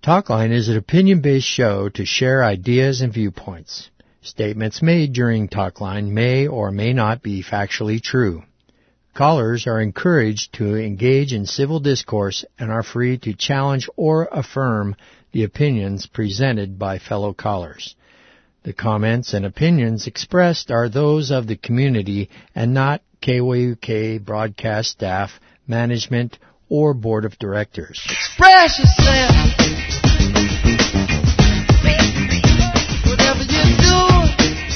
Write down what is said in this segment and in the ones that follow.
Talkline is an opinion-based show to share ideas and viewpoints. Statements made during Talkline may or may not be factually true. Callers are encouraged to engage in civil discourse and are free to challenge or affirm the opinions presented by fellow callers. The comments and opinions expressed are those of the community and not KYUK broadcast staff, management, or board of directors. Express yourself. Whatever you're doing,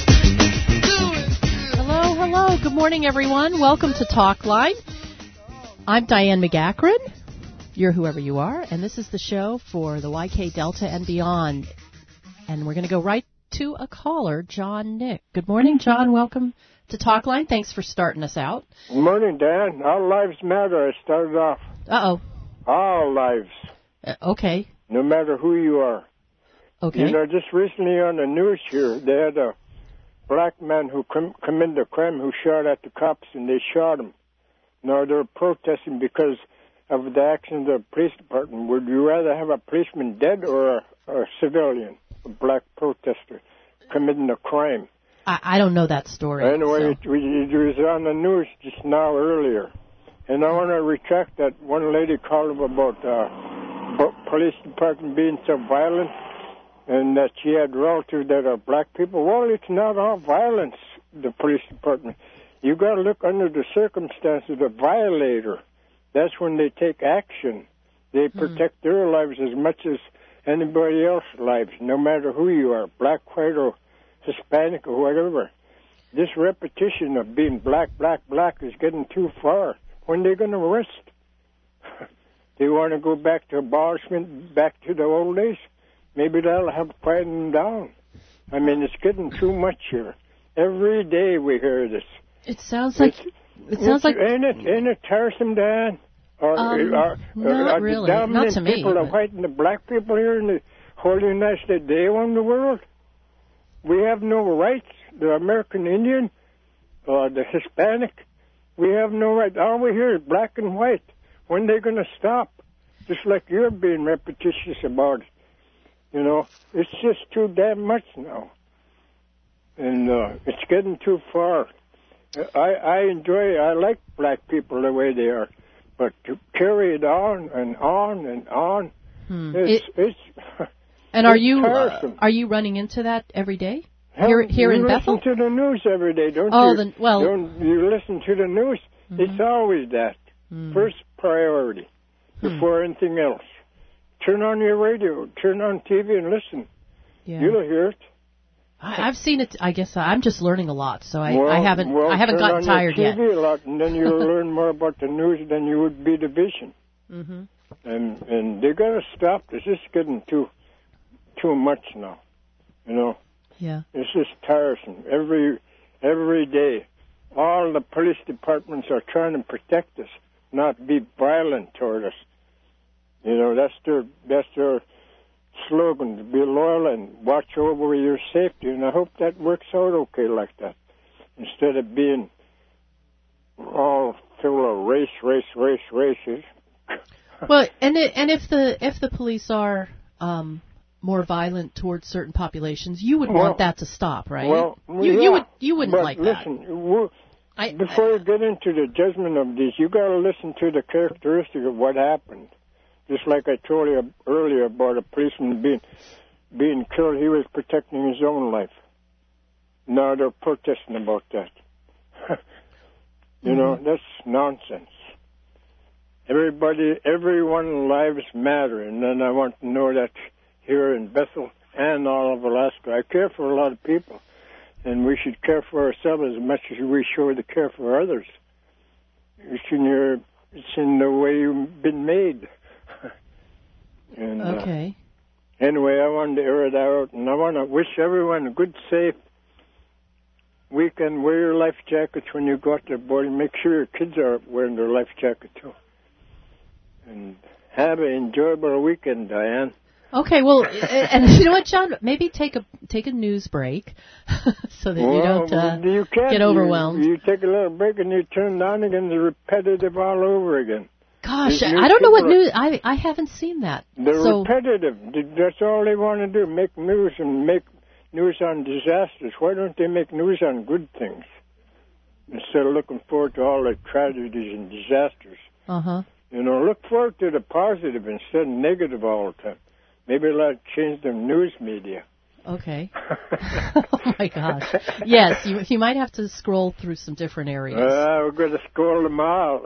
do it. Hello. Good morning, everyone. Welcome to Talkline. I'm Diane McGackran. You're whoever you are, and this is the show for the YK Delta and beyond. And we're going to go right to a caller, John Nick. Good morning, John. Welcome to Talkline. Thanks for starting us out. Good morning, Dan. All lives matter. I started off. Uh-oh. All lives. Okay. No matter who you are. Okay. You know, just recently on the news here, they had a black man who committed a crime who shot at the cops, and they shot him. Now, they're protesting because of the action of the police department. Would you rather have a policeman dead or a civilian, a black protester, committing a crime? I don't know that story. Anyway, so. it was on the news just now earlier. And I want to retract that. One lady called about police department being so violent and that she had relatives that are black people. Well, it's not all violence, the police department. You got to look under the circumstances of the violator. That's when they take action. They protect their lives as much as anybody else's lives, no matter who you are, black, white, or Hispanic, or whatever. This repetition of being black is getting too far. When are they going to rest? They want to go back to abolishment, back to the old days? Maybe that'll help quieten them down. I mean, it's getting too much here. Every day we hear this. It sounds like... Ain't it tiresome, Dan? Not really. The dominant Not to me. people, the white and the black people here in the whole United States, they own the world. We have no rights. The American Indian, the Hispanic, we have no rights. All we hear is black and white. When are they going to stop? Just like you're being repetitious about it. You know, it's just too damn much now. And it's getting too far. I like black people the way they are. But to carry it on and on and on, it's and are you running into that every day? Here in Bethel? You listen to the news every day, don't you? You listen to the news. Mm-hmm. It's always that. First priority before anything else. Turn on your radio, turn on TV and listen. Yeah. You'll hear it. I've seen it. I guess I'm just learning a lot, so I haven't gotten tired yet. Turn on your TV a lot, and then you'll learn more about the news than you would be the vision. Mm-hmm. And they got to stop this. It's getting too much now. You know. Yeah. It's just tiresome. Every day, all the police departments are trying to protect us, not be violent toward us. You know, that's their slogan, to be loyal and watch over your safety. And I hope that works out okay like that, instead of being all full of races. Well, and if the police are more violent towards certain populations, you would want that to stop, right? Well, you wouldn't like that. Listen, before you get into the judgment of these, you got to listen to the characteristic of what happened. Just like I told you earlier about a policeman being killed, he was protecting his own life. Now they're protesting about that. You know, that's nonsense. Everyone's lives matter, and then I want to know that here in Bethel and all of Alaska. I care for a lot of people, and we should care for ourselves as much as we show the care for others. It's in the way you've been made. And, okay. Anyway, I wanted to air it out, and I want to wish everyone a good, safe weekend. Wear your life jackets when you go out there, boy. Make sure your kids are wearing their life jacket, too. And have an enjoyable weekend, Diane. Okay, well, and you know what, John? Maybe take a news break so that you don't get overwhelmed. You take a little break and you turn it on again, it's repetitive all over again. Gosh, These I don't know what newspapers news. I haven't seen that. They're So repetitive. That's all they want to do, make news and make news on disasters. Why don't they make news on good things instead of looking forward to all the tragedies and disasters? You know, look forward to the positive instead of negative all the time. Maybe they'll change the news media. Okay. Oh my gosh. Yes, you might have to scroll through some different areas. We're going to scold them all.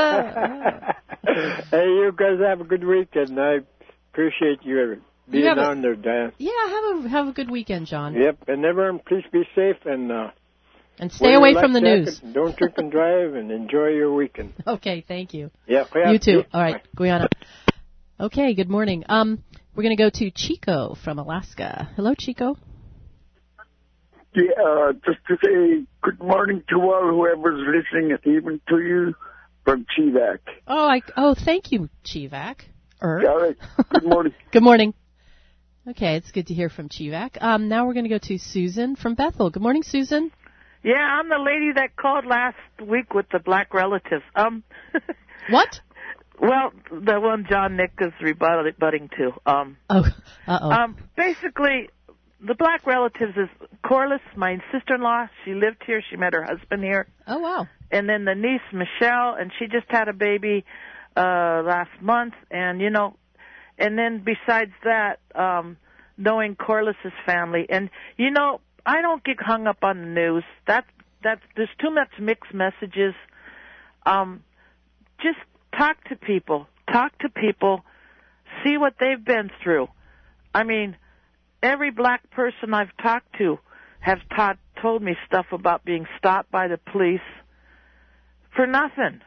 Hey, you guys have a good weekend. I appreciate you being on there, Dan. Yeah, have a good weekend, John. Yep, and everyone, please be safe and stay away from the news. Don't drink and drive, and enjoy your weekend. Okay, thank you. Yeah, you too. All right, Guyana. Okay, good morning. We're going to go to Chico from Alaska. Hello, Chico. Yeah, just to say good morning to all whoever's listening, and even to you from Chivac. Oh, thank you, Chivac. All right. Good morning. Good morning. Okay, it's good to hear from Chivac. Now we're going to go to Susan from Bethel. Good morning, Susan. Yeah, I'm the lady that called last week with the black relatives. What? Well, the one John Nick is rebutting to. Basically, the black relatives is Corliss, my sister-in-law. She lived here. She met her husband here. Oh, wow. And then the niece, Michelle, and she just had a baby last month. And, you know, and then besides that, knowing Corliss's family. And, you know, I don't get hung up on the news. That's there's too much mixed messages. Just talk to people. See what they've been through. I mean, every black person I've talked to has told me stuff about being stopped by the police for nothing.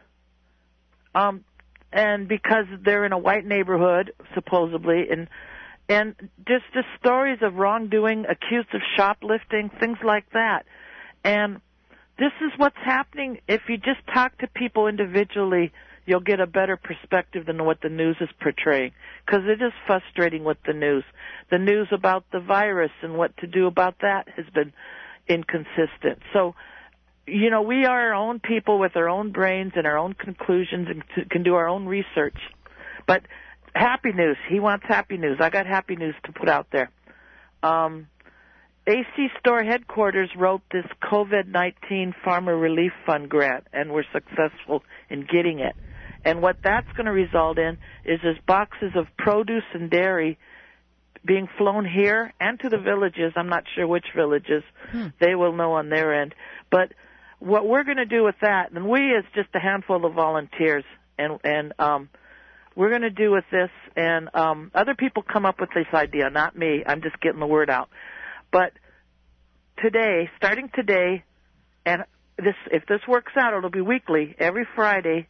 And because they're in a white neighborhood, supposedly, and just stories of wrongdoing, accused of shoplifting, things like that. And this is what's happening. If you just talk to people individually, you'll get a better perspective than what the news is portraying. Because it is frustrating with the news. The news about the virus and what to do about that has been inconsistent. So, you know, we are our own people with our own brains and our own conclusions and can do our own research. But happy news. He wants happy news. I got happy news to put out there. AC Store headquarters wrote this COVID-19 Farmer Relief Fund grant, and we're successful in getting it. And what that's going to result in is boxes of produce and dairy being flown here and to the villages. I'm not sure which villages. They will know on their end. But what we're going to do with that, and we as just a handful of volunteers, and we're going to do with this, and other people come up with this idea, not me. I'm just getting the word out. But today, starting today, and if this works out, it'll be weekly, every Friday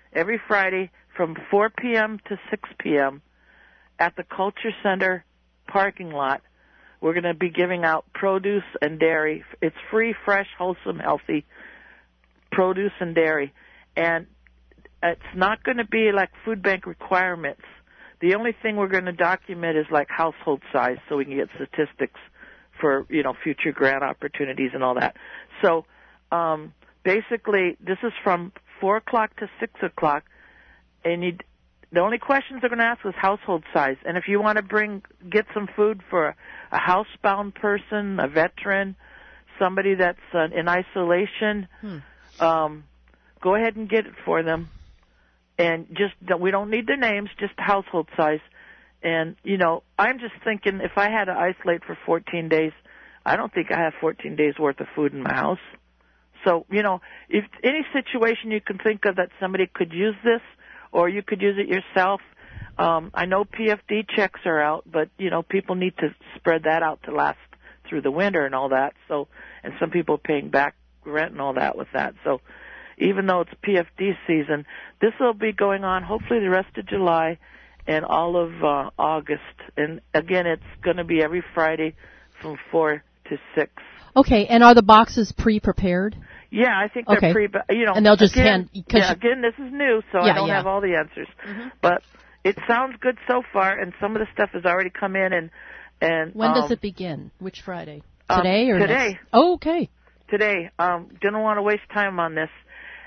from 4 p.m. to 6 p.m. at the Culture Center parking lot, we're going to be giving out produce and dairy. It's free, fresh, wholesome, healthy produce and dairy. And it's not going to be like food bank requirements. The only thing we're going to document is like household size so we can get statistics for, you know, future grant opportunities and all that. So basically, this is from 4 o'clock to 6 o'clock, and the only questions they're going to ask is household size. And if you want to get some food for a housebound person, a veteran, somebody that's in isolation, go ahead and get it for them. And we don't need their names, just household size. And, you know, I'm just thinking if I had to isolate for 14 days, I don't think I have 14 days worth of food in my house. So, you know, if any situation you can think of that somebody could use this, or you could use it yourself. I know PFD checks are out, but, you know, people need to spread that out to last through the winter and all that. So, and some people are paying back rent and all that with that. So even though it's PFD season, this will be going on hopefully the rest of July and all of August. And again, it's going to be every Friday from 4 to 6. Okay, and are the boxes pre-prepared? Yeah, I think they're you know. And they'll just again, again, this is new, so I don't have all the answers. But it sounds good so far, and some of the stuff has already come in. And when does it begin? Which Friday? Today or today? Next? Oh, okay. Today. Didn't want to waste time on this.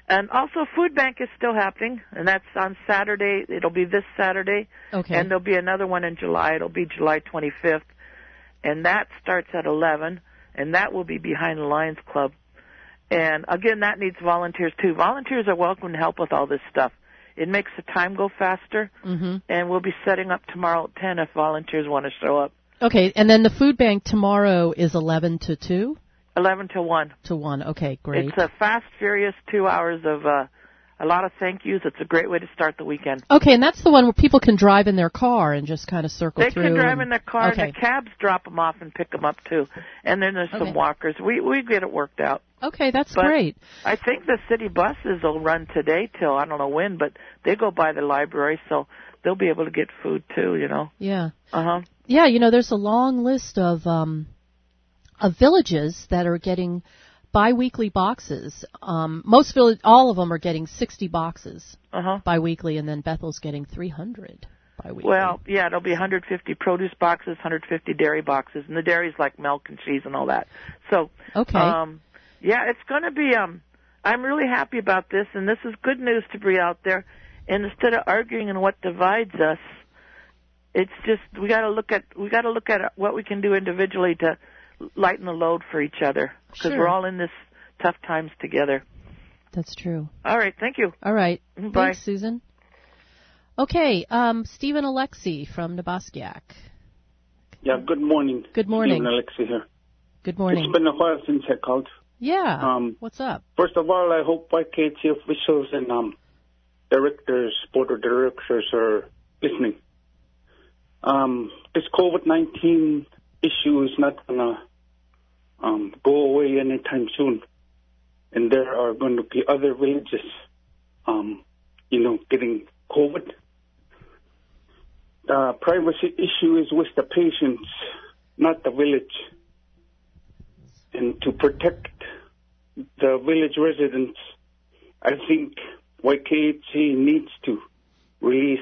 And also, Food Bank is still happening, and that's on Saturday. It'll be this Saturday. Okay. And there'll be another one in July. It'll be July 25th. And that starts at 11, and that will be behind the Lions Club. And, again, that needs volunteers, too. Volunteers are welcome to help with all this stuff. It makes the time go faster, and we'll be setting up tomorrow at 10 if volunteers want to show up. Okay, and then the food bank tomorrow is 11 to 2? 11 to 1. To 1, okay, great. It's a fast, furious 2 hours of a lot of thank yous. It's a great way to start the weekend. Okay, and that's the one where people can drive in their car and just kind of circle through. They can drive in their car, okay. and the cabs drop them off and pick them up, too. And then there's some walkers. We get it worked out. Okay, that's But great. I think the city buses will run today till I don't know when, but they go by the library, so they'll be able to get food, too, you know. Yeah. Uh-huh. Yeah, you know, there's a long list of villages that are getting biweekly boxes. All of them are getting 60 boxes biweekly, and then Bethel's getting 300 biweekly. Well, yeah, it'll be 150 produce boxes, 150 dairy boxes, and the dairy's like milk and cheese and all that. So, yeah, it's going to be. I'm really happy about this, and this is good news to be out there. And instead of arguing on what divides us, it's just we got to look at what we can do individually to lighten the load for each other, because we're all in this tough times together. That's true. All right, thank you. All right. Bye. Thanks, Susan. Okay, Stephen Alexi from Nebaskiak. Yeah, good morning. Good morning. Stephen Alexi here. Good morning. It's been a while since I called. Yeah. What's up? First of all, I hope YKHC officials and directors, board of directors are listening. This COVID-19 issue is not going to go away anytime soon. And there are going to be other villages, getting COVID. The privacy issue is with the patients, not the village. And to protect the village residents, I think YKHC needs to release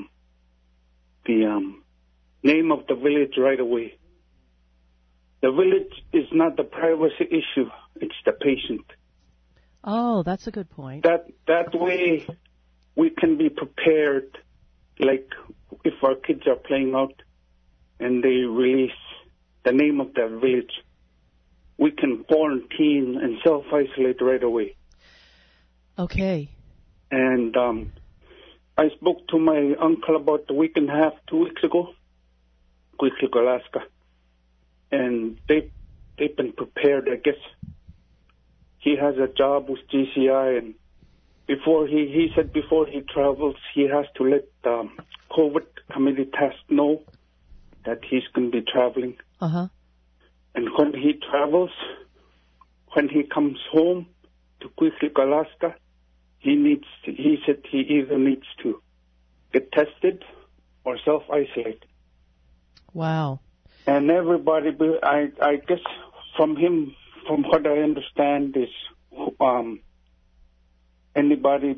the name of the village right away. The village is not the privacy issue, it's the patient. Oh, that's a good point. That way we can be prepared, like if our kids are playing out and they release the name of the village, we can quarantine and self-isolate right away. Okay. And I spoke to my uncle about a week and a half, 2 weeks ago, Queensland, Alaska. And they've been prepared, I guess. He has a job with GCI, and before he said before he travels, he has to let COVID committee task know that he's going to be traveling. And when he travels, when he comes home to Queensland, Alaska, he said he either needs to get tested or self-isolate. Wow. And everybody, I guess from what I understand is anybody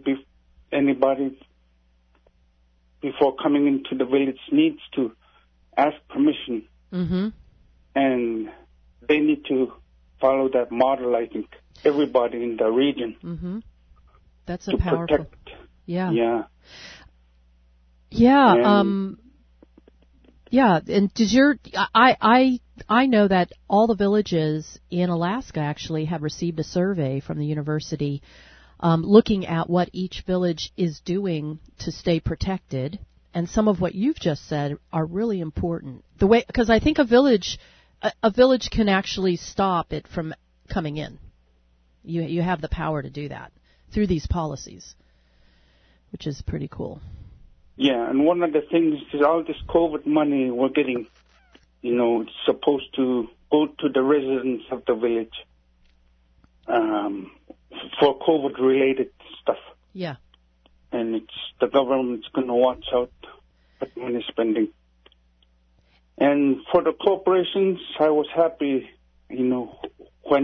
before coming into the village needs to ask permission. And they need to follow that model, I think, everybody in the region. That's a powerful... protect. Yeah. Yeah. Yeah. Yeah, and does I know that all the villages in Alaska actually have received a survey from the university looking at what each village is doing to stay protected, and some of what you've just said are really important. Because I think a village can actually stop it from coming in. You have the power to do that through these policies, which is pretty cool. Yeah, and one of the things is all this COVID money we're getting, it's supposed to go to the residents of the village for COVID-related stuff. Yeah. And the government's going to watch out what money spending. And for the corporations, I was happy, when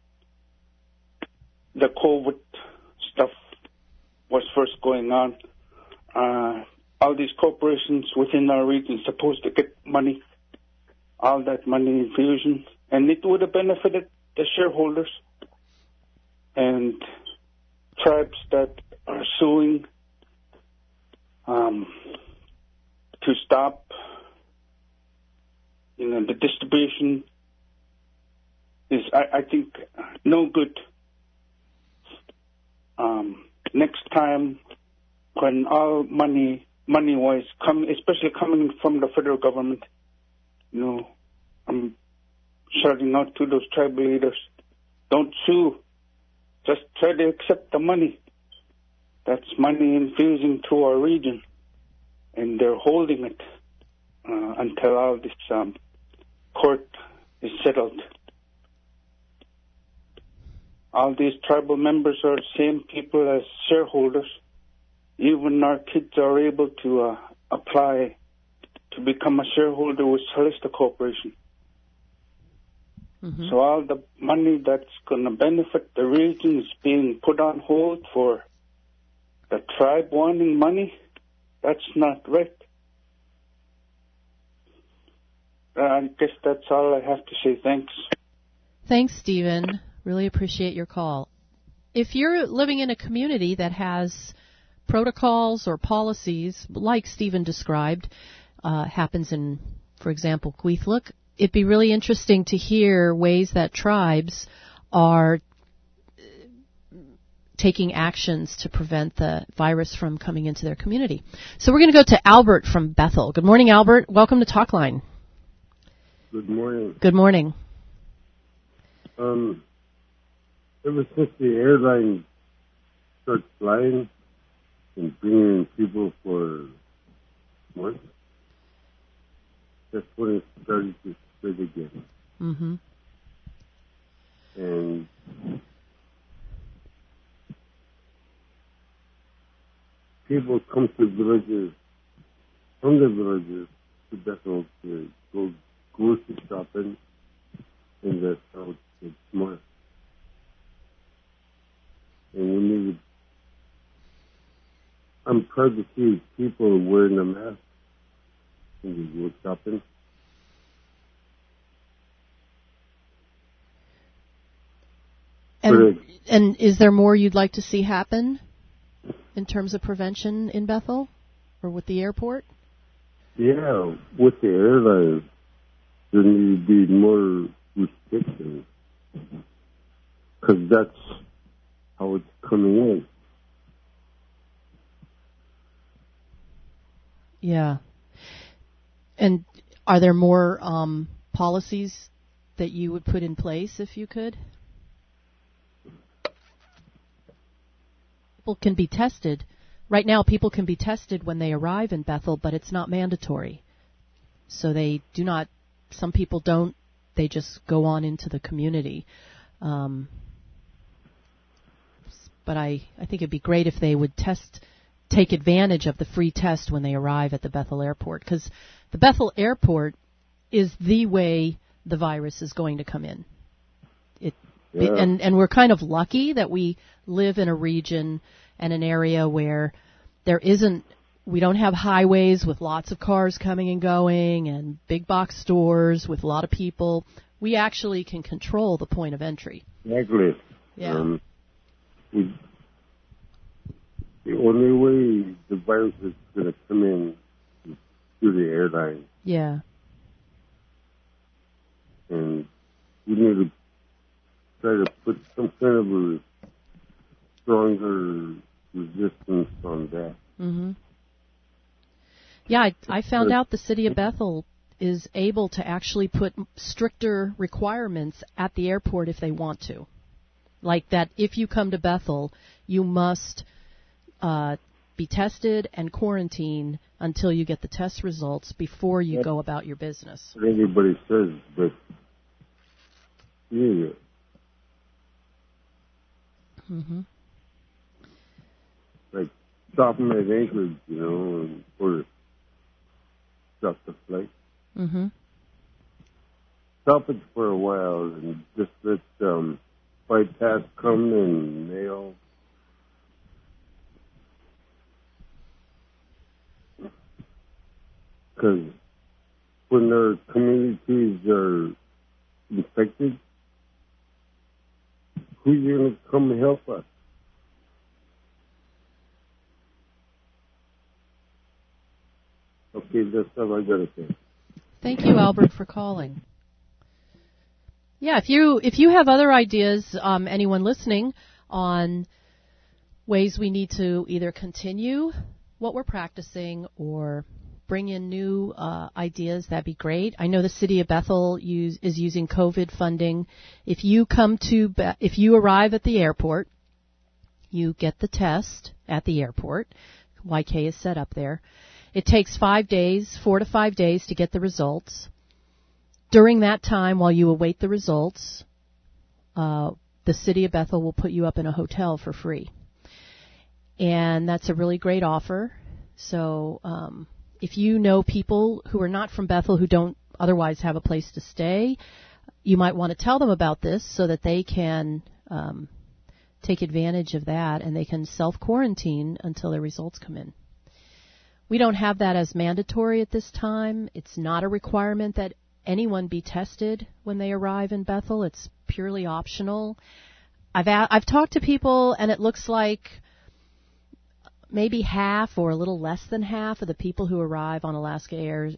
the COVID stuff was first going on. All these corporations within our region supposed to get money, all that money infusion, and it would have benefited the shareholders. And tribes that are suing to stop, the distribution is, I think, no good. Next time, when all money-wise, especially coming from the federal government, I'm shouting out to those tribal leaders, don't sue. Just try to accept the money. That's money infusing to our region. And they're holding it until all this court is settled. All these tribal members are the same people as shareholders. Even our kids are able to apply to become a shareholder with Calista Corporation. Mm-hmm. So all the money that's going to benefit the region is being put on hold for the tribe wanting money. That's not right. I guess that's all I have to say. Thanks. Thanks, Stephen. Really appreciate your call. If you're living in a community that has protocols or policies, like Stephen described, happens in, for example, Kwethluk, it'd be really interesting to hear ways that tribes are taking actions to prevent the virus from coming into their community. So we're going to go to Albert from Bethel. Good morning, Albert. Welcome to Talkline. Good morning. Good morning. Ever since the airline started flying and bringing in people for months, that's when it started to spread again. Mm-hmm. And people come to villages, from the villages to Bethel to go grocery shopping, and that's how it's smart. And I'm proud to see people wearing a mask when they go shopping. And is there more you'd like to see happen in terms of prevention in Bethel or with the airport? Yeah, with the airlines, there need to be more restrictions because that's how it's coming in. Yeah. And are there more policies that you would put in place if you could? People can be tested. Right now, people can be tested when they arrive in Bethel, but it's not mandatory. So they do not, some people don't, they just go on into the community. But I think it'd be great if they would take advantage of the free test when they arrive at the Bethel Airport, because the Bethel Airport is the way the virus is going to come in. And we're kind of lucky that we live in a region and an area where we don't have highways with lots of cars coming and going and big box stores with a lot of people. We actually can control the point of entry. Exactly. Yeah. The only way the virus is going to come in is through the airline. Yeah. And we need to try to put some kind of a stronger resistance on that. Mm-hmm. Yeah, I found out the city of Bethel is able to actually put stricter requirements at the airport if they want to. Like that if you come to Bethel, you must be tested and quarantined until you get the test results before you go about your business. What everybody says, but yeah. Mm-hmm. Like stopping at Anchorage, or stop the flight. Mm-hmm. Stop it for a while and just let bypass come and nail. Because when their communities are infected, who's going to come help us? Okay, that's all I gotta say. Thank you, Albert, for calling. Yeah, if you have other ideas, anyone listening, on ways we need to either continue what we're practicing or bring in new ideas, that'd be great. I know the city of Bethel is using COVID funding. If you arrive at the airport, you get the test at the airport. YK is set up there. It takes 4 to 5 days to get the results. During that time, while you await the results, the city of Bethel will put you up in a hotel for free. And that's a really great offer. So if you know people who are not from Bethel who don't otherwise have a place to stay, you might want to tell them about this so that they can take advantage of that and they can self-quarantine until their results come in. We don't have that as mandatory at this time. It's not a requirement that anyone be tested when they arrive in Bethel. It's purely optional. I've talked to people, and it looks like maybe half or a little less than half of the people who arrive on Alaska Air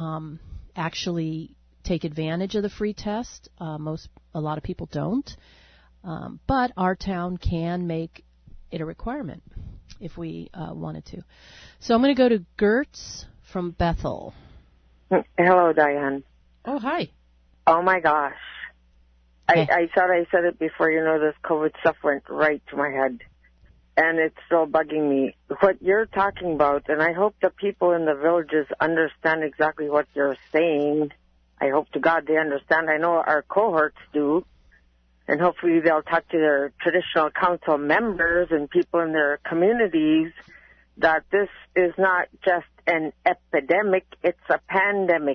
actually take advantage of the free test. A lot of people don't. But our town can make it a requirement if we wanted to. So I'm going to go to Gertz from Bethel. Hello, Diane. Oh, hi. Oh, my gosh. Okay. I thought I said it before. This COVID stuff went right to my head. And it's still bugging me. What you're talking about, and I hope the people in the villages understand exactly what you're saying. I hope to God they understand. I know our cohorts do. And hopefully they'll talk to their traditional council members and people in their communities that this is not just an epidemic, it's a pandemic.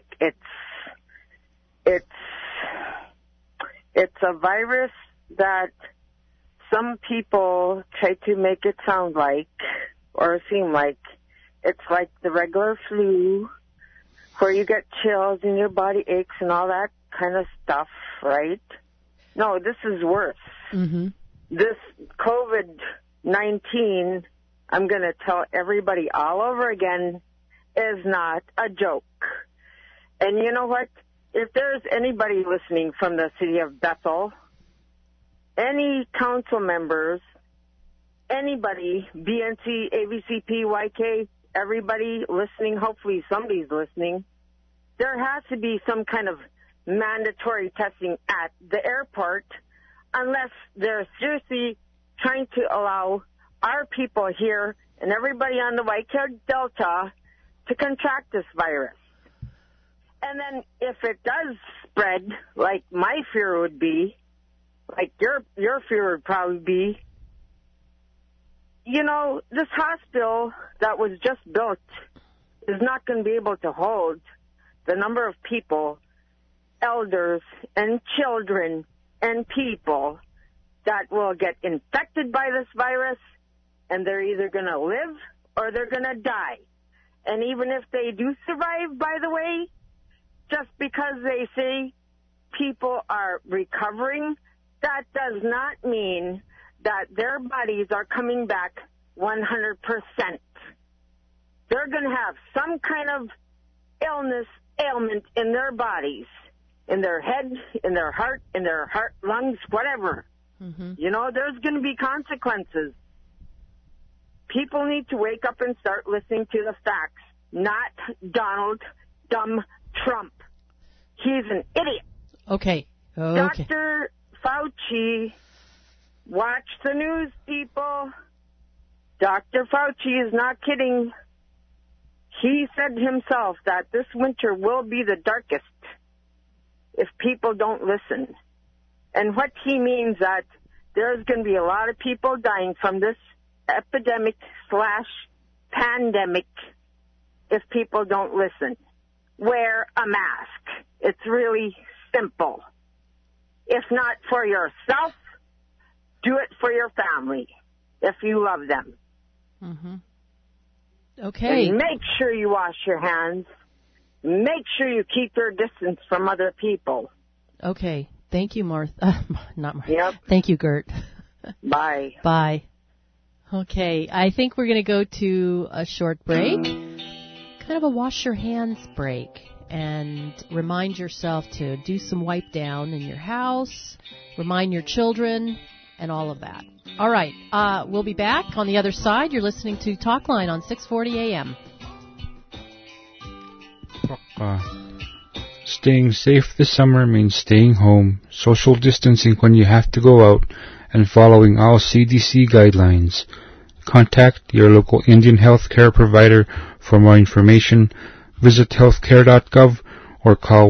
It's a virus that some people try to make it sound like or seem like it's like the regular flu where you get chills and your body aches and all that kind of stuff, right? No, this is worse. Mm-hmm. This COVID-19, I'm going to tell everybody all over again, is not a joke. And you know what? If there's anybody listening from the city of Bethel, any council members, anybody, BNC, ABCP, YK, everybody listening, hopefully somebody's listening, there has to be some kind of mandatory testing at the airport unless they're seriously trying to allow our people here and everybody on the YK Delta to contract this virus. And then if it does spread, like my fear would be, like your fear would probably be, this hospital that was just built is not going to be able to hold the number of people, elders and children and people that will get infected by this virus, and they're either going to live or they're going to die. And even if they do survive, by the way, just because they say people are recovering, that does not mean that their bodies are coming back 100%. They're going to have some kind of ailment in their bodies, in their head, in their heart, lungs, whatever. Mm-hmm. There's going to be consequences. People need to wake up and start listening to the facts, not Donald Dumb Trump. He's an idiot. Okay. Dr. Fauci, watch the news, people. Dr. Fauci is not kidding. He said himself that this winter will be the darkest if people don't listen. And what he means that there's going to be a lot of people dying from this epidemic/pandemic if people don't listen. Wear a mask. It's really simple. If not for yourself, do it for your family if you love them. Mm-hmm. Okay. And make sure you wash your hands. Make sure you keep your distance from other people. Okay. Thank you, Martha. Not Martha. Yep. Thank you, Gert. Bye. Bye. Okay. I think we're going to go to a short break. kind of a wash your hands break and remind yourself to do some wipe down in your house, remind your children, and all of that. All right, we'll be back on the other side. You're listening to Talkline on 640 AM. Staying safe this summer means staying home, social distancing when you have to go out, and following all CDC guidelines. Contact your local Indian health care provider for more information. Visit healthcare.gov or call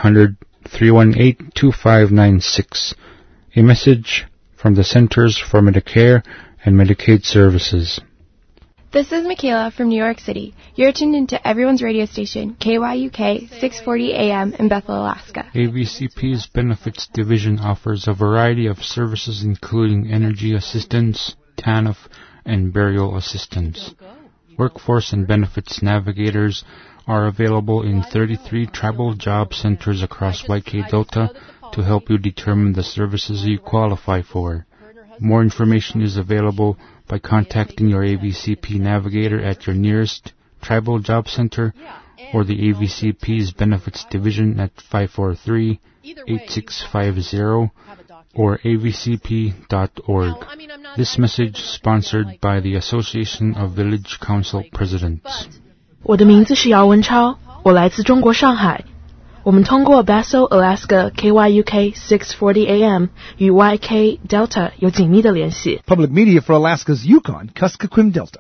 1-800-318-2596. A message from the Centers for Medicare and Medicaid Services. This is Michaela from New York City. You're tuned into everyone's radio station, KYUK 640 AM in Bethel, Alaska. AVCP's Benefits Division offers a variety of services including energy assistance, TANF, and burial assistance. Workforce and benefits navigators are available in 33 tribal job centers across YK Delta to help you determine the services you qualify for. More information is available by contacting your AVCP navigator at your nearest tribal job center or the AVCP's Benefits Division at 543-8650 or avcp.org. This message sponsored by the Association of Village Council Presidents. 我的名字是姚文超，我来自中国上海。我们通过 Bethel, Alaska, KYUK 640 AM 与 YK Delta 有紧密的联系。 Public Media for Alaska's Yukon, Kuskokwim Delta.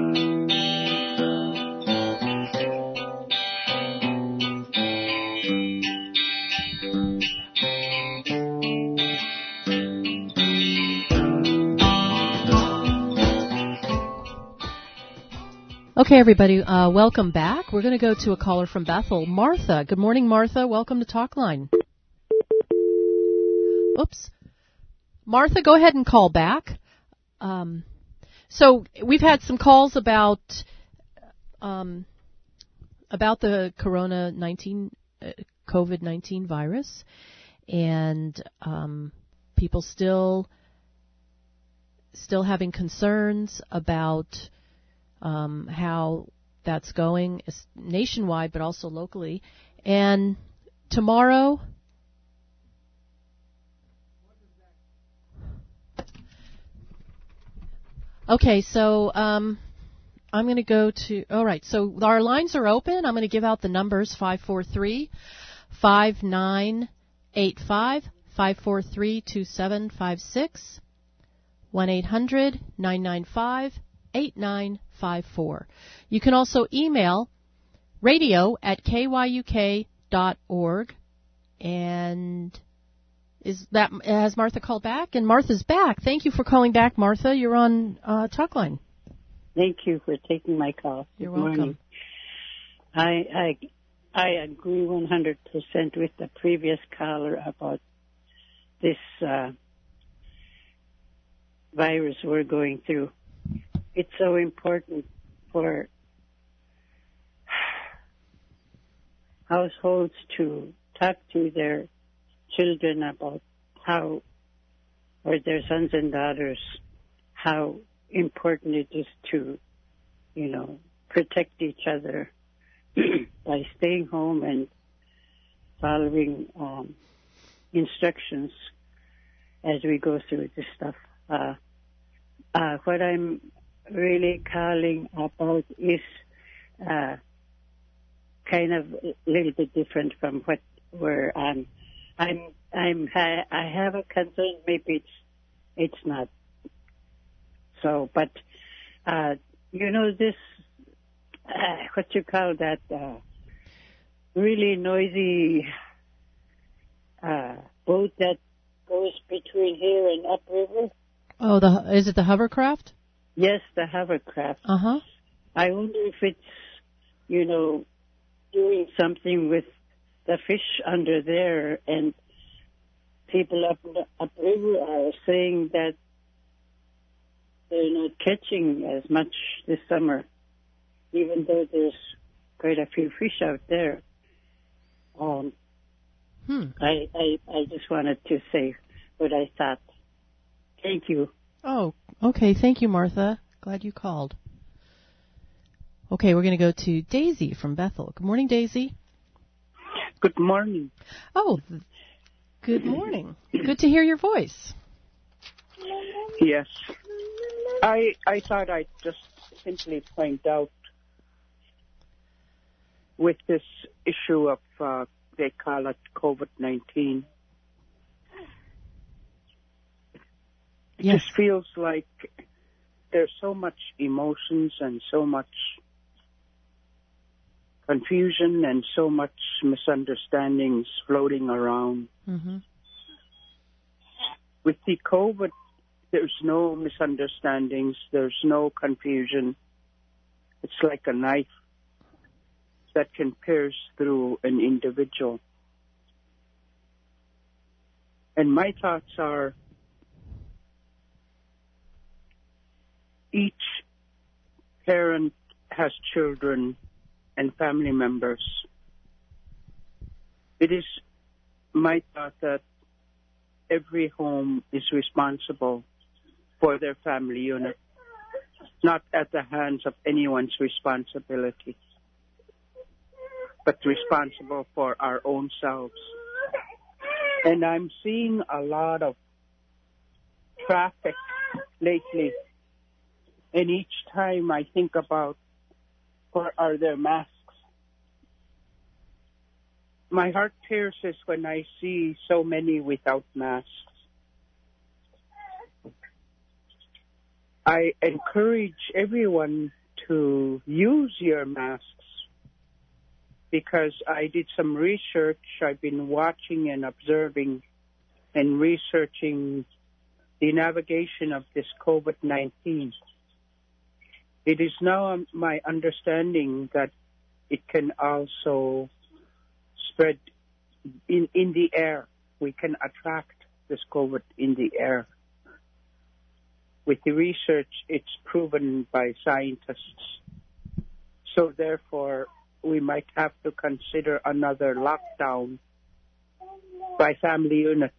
Okay, everybody, welcome back. We're going to go to a caller from Bethel, Martha. Good morning, Martha. Welcome to Talkline. Oops. Martha, go ahead and call back. So we've had some calls about the COVID-19 virus, and people still having concerns about how that's going nationwide, but also locally. And tomorrow, okay, so I'm going to go to, all right, so our lines are open. I'm going to give out the numbers, 543-5985, 543-2756, 1-800-995-8954. You can also email radio@kyuk.org. And has Martha called back? And Martha's back. Thank you for calling back, Martha. You're on Talkline. Thank you for taking my call. You're welcome. I agree 100% with the previous caller about this virus we're going through. It's so important for households to talk to their children about how, or their sons and daughters, how important it is to, protect each other by staying home and following instructions as we go through this stuff. What I'm really calling about is kind of a little bit different from what we're on. I have a concern. Maybe it's not so, but this what you call that really noisy boat that goes between here and upriver. Oh, is it the hovercraft? Yes, the hovercraft. Uh-huh. I wonder if it's, doing something with the fish under there, and people upriver are saying that they're not catching as much this summer, even though there's quite a few fish out there. I just wanted to say what I thought. Thank you. Oh, okay. Thank you, Martha. Glad you called. Okay, we're going to go to Daisy from Bethel. Good morning, Daisy. Good morning. Oh, good morning. Good to hear your voice. Yes. I thought I'd just simply point out with this issue of, they call it COVID-19, it just feels like there's so much emotions and so much confusion and so much misunderstandings floating around. Mm-hmm. With the COVID, there's no misunderstandings, there's no confusion. It's like a knife that can pierce through an individual. And my thoughts are, each parent has children and family members. It is my thought that every home is responsible for their family unit, not at the hands of anyone's responsibility, but responsible for our own selves. And I'm seeing a lot of traffic lately, and each time I think about, or are there masks? My heart pierces when I see so many without masks. I encourage everyone to use your masks because I did some research. I've been watching and observing and researching the navigation of this COVID-19. It is now my understanding that it can also spread in the air. We can attract this COVID in the air. With the research, it's proven by scientists. So therefore, we might have to consider another lockdown by family unit.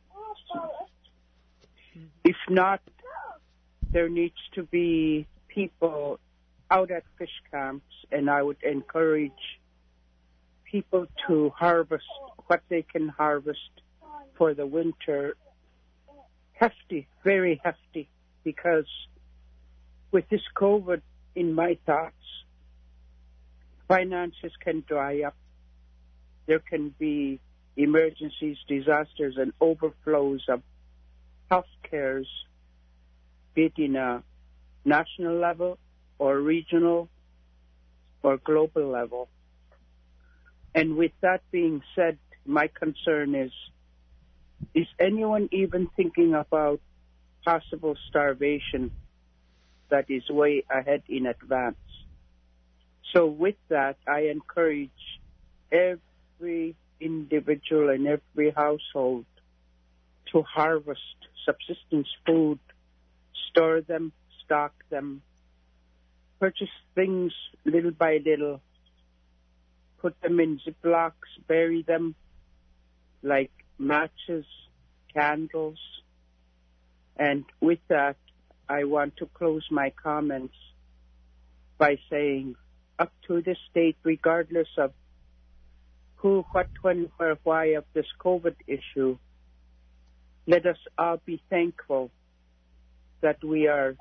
If not, there needs to be people out at fish camps, and I would encourage people to harvest what they can harvest for the winter. Hefty, very hefty, because with this COVID, in my thoughts, finances can dry up. There can be emergencies, disasters, and overflows of health cares, be it in a national level or regional or global level. And with that being said, my concern is anyone even thinking about possible starvation that is way ahead in advance? So with that, I encourage every individual and every household to harvest subsistence food, store them, stock them, purchase things little by little, put them in Ziplocs, bury them like matches, candles. And with that, I want to close my comments by saying, up to this date, regardless of who, what, when, where, why of this COVID issue, let us all be thankful that we are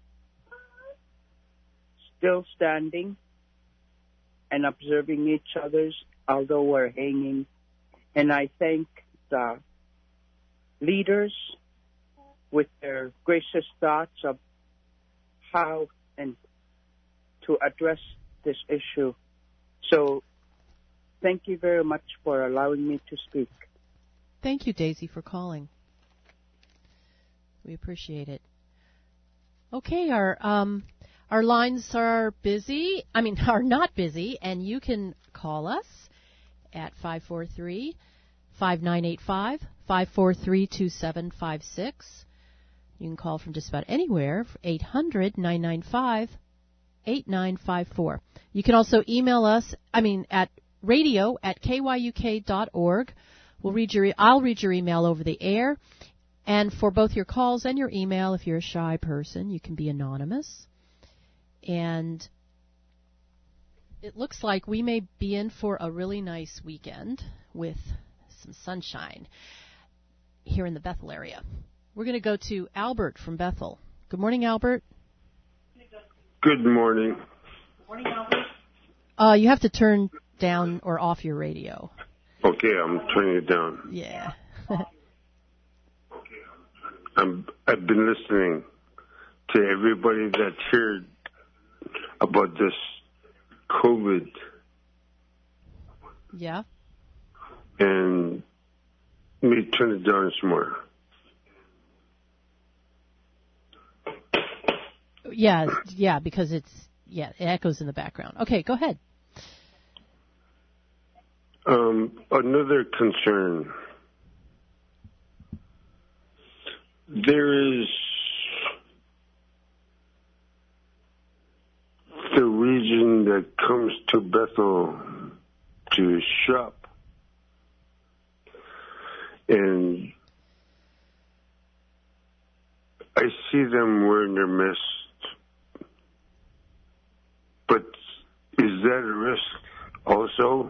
still standing and observing each other's, although we're hanging. And I thank the leaders with their gracious thoughts of how and to address this issue. So thank you very much for allowing me to speak. Thank you, Daisy, for calling. We appreciate it. Okay, our lines are busy. Are not busy, and you can call us at 543-5985, 543-2756. You can call from just about anywhere, 800-995-8954. You can also email us, at radio@kyuk.org. I'll read your email over the air. And for both your calls and your email, if you're a shy person, you can be anonymous. And it looks like we may be in for a really nice weekend with some sunshine here in the Bethel area. We're going to go to Albert from Bethel. Good morning, Albert. Good morning. Good morning, Albert. You have to turn down or off your radio. Okay, I'm turning it down. Yeah. I've been listening to everybody that's heard about this COVID. Yeah. And let me turn it down some more. Yeah, because it echoes in the background. Okay, go ahead. Another concern. There is the region that comes to Bethel to shop, and I see them wearing their masks. But is that a risk also?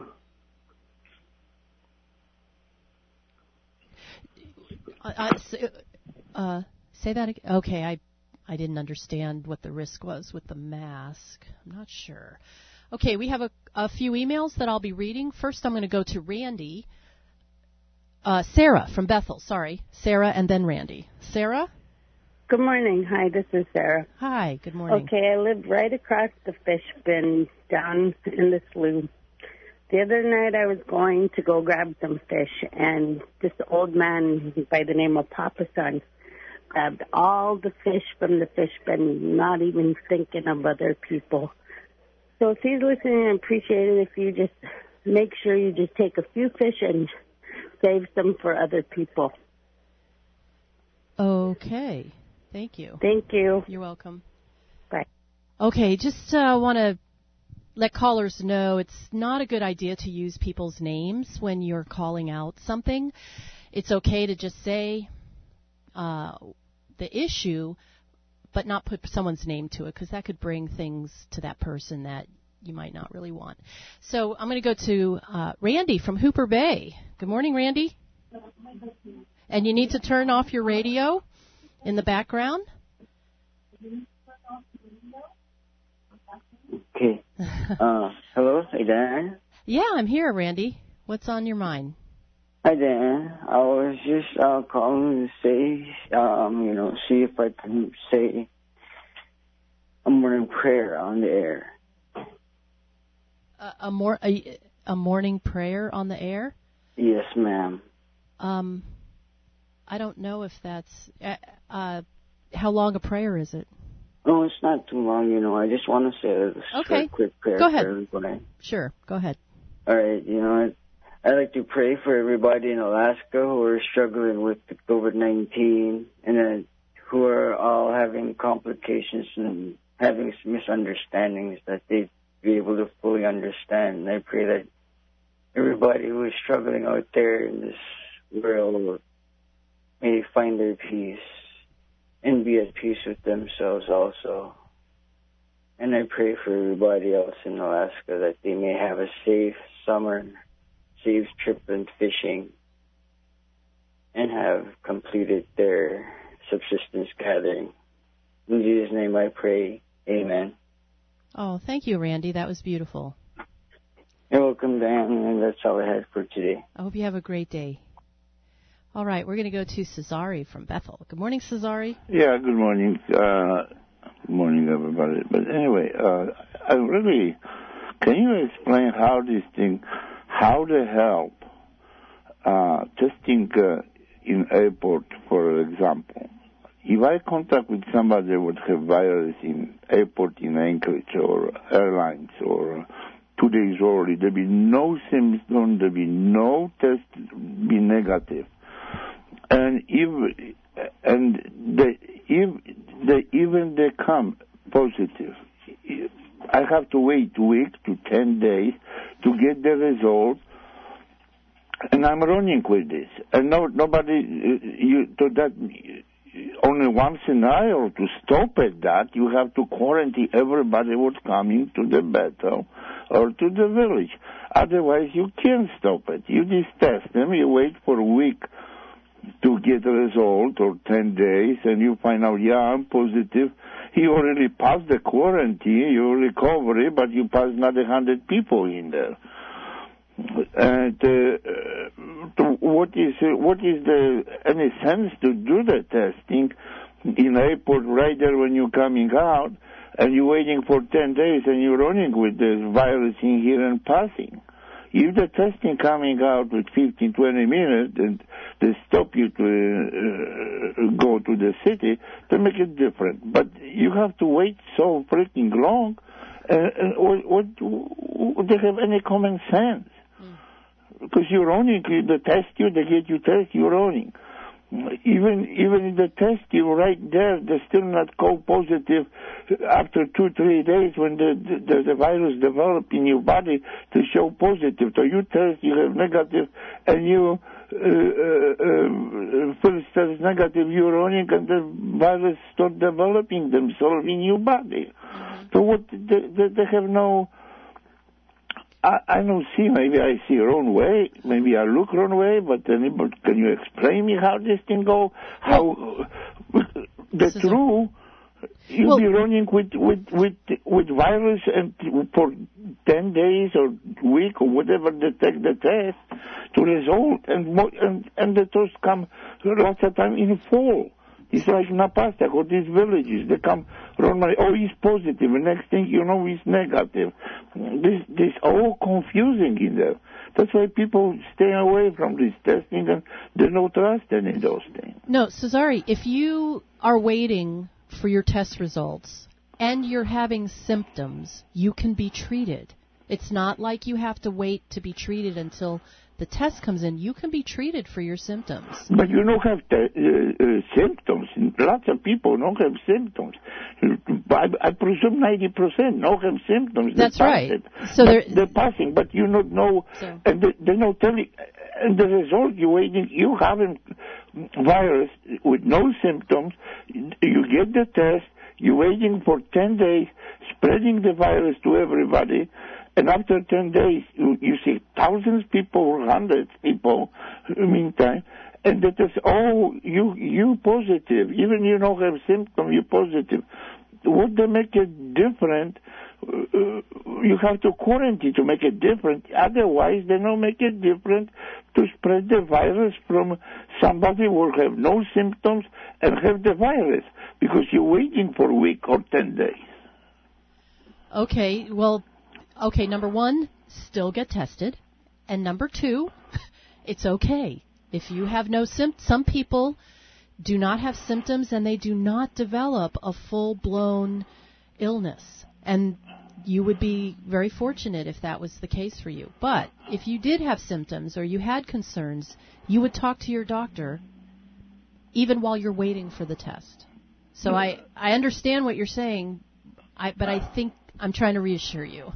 Say that again. Okay, I didn't understand what the risk was with the mask. I'm not sure. Okay, we have a few emails that I'll be reading. First, I'm going to go to Randy. Sarah from Bethel, sorry. Sarah and then Randy. Sarah? Good morning. Hi, this is Sarah. Hi, good morning. Okay, I live right across the fish bin down in the slough. The other night I was going to go grab some fish, and this old man by the name of Papa Son grabbed all the fish from the fish bin, not even thinking of other people. So if he's listening, I appreciate it if you just make sure you just take a few fish and save some for other people. Okay. Thank you. Thank you. You're welcome. Bye. Okay, just want to let callers know it's not a good idea to use people's names when you're calling out something. It's okay to just say the issue, but not put someone's name to it, because that could bring things to that person that you might not really want. So I'm going to go to Randy from Hooper Bay. Good morning, Randy. And you need to turn off your radio in the background. Okay. Hello, hey Dan. Yeah, I'm here, Randy. What's on your mind? Hi Dan. I was just calling to say, see if I can say a morning prayer on the air. A morning prayer on the air? Yes, ma'am. I don't know if that's how long a prayer is it? Oh, it's not too long, I just want to say a quick prayer. Go ahead. For everybody. Sure, go ahead. All right, I'd like to pray for everybody in Alaska who are struggling with the COVID-19 and who are all having complications and having misunderstandings that they'd be able to fully understand. And I pray that everybody who is struggling out there in this world may find their peace and be at peace with themselves also. And I pray for everybody else in Alaska that they may have a safe summer, safe trip and fishing, and have completed their subsistence gathering. In Jesus' name I pray. Amen. Oh, thank you, Randy. That was beautiful. You're welcome, Dan, and that's all I had for today. I hope you have a great day. All right, we're going to go to Cesare from Bethel. Good morning, Cesare. Yeah, good morning. Good morning, everybody. But anyway, can you explain how to help testing in airport, for example? If I contact with somebody that would have virus in airport in Anchorage or airlines or 2 days early, there'll be no symptoms, there'll be no test, be negative. And even they come positive, I have to wait a week to 10 days to get the result, and I'm running with this. And only one scenario to stop at that, you have to quarantine everybody who's coming to the battle or to the village. Otherwise, you can't stop it. You just test them. You wait for a week to get a result, or 10 days, and you find out, yeah, I'm positive. You already passed the quarantine, your recovery, but you passed another 100 people in there. And what is any sense to do the testing in airport right there when you're coming out, and you're waiting for 10 days and you're running with this virus in here and passing? If the testing coming out with 15, 20 minutes and they stop you to go to the city, to make it different. But you have to wait so freaking long. What they have any common sense? Because you're running, they test you, they get you test, you're running. Even in the test you right there, they still not go positive after 2-3 days when the virus develop in your body to show positive. So you test, you have negative, and you first test negative, you're running, and the virus start developing themselves in your body. So what they have no. I don't see, maybe I see wrong way, maybe I look wrong way, but can you explain me how this thing go? How the true, you'll be running with virus and for 10 days or week or whatever they take the test to result, and the tests come lots of time in fall. It's like Napasta or these villages. They come around, he's positive. The next thing you know, he's negative. This all confusing in there. That's why people stay away from this testing, and they don't trust any of those things. No, Cesare, if you are waiting for your test results and you're having symptoms, you can be treated. It's not like you have to wait to be treated until the test comes in. You can be treated for your symptoms. But you don't have symptoms. Lots of people don't have symptoms. I presume 90% don't have symptoms. That's right. So they're passing, but you don't know, and they don't tell you. And the result you're waiting, you having virus with no symptoms, you get the test, you're waiting for 10 days, spreading the virus to everybody, and after 10 days, you see thousands of people or hundreds of people in the meantime, and that is, you positive. Even you don't have symptoms, you're positive. Would they make it different? You have to quarantine to make it different. Otherwise, they don't make it different to spread the virus from somebody who will have no symptoms and have the virus, because you're waiting for a week or 10 days. Okay, well, number one, still get tested. And number two, it's okay. If you have no symptoms, some people do not have symptoms and they do not develop a full-blown illness. And you would be very fortunate if that was the case for you. But if you did have symptoms or you had concerns, you would talk to your doctor even while you're waiting for the test. So I understand what you're saying, but I think I'm trying to reassure you.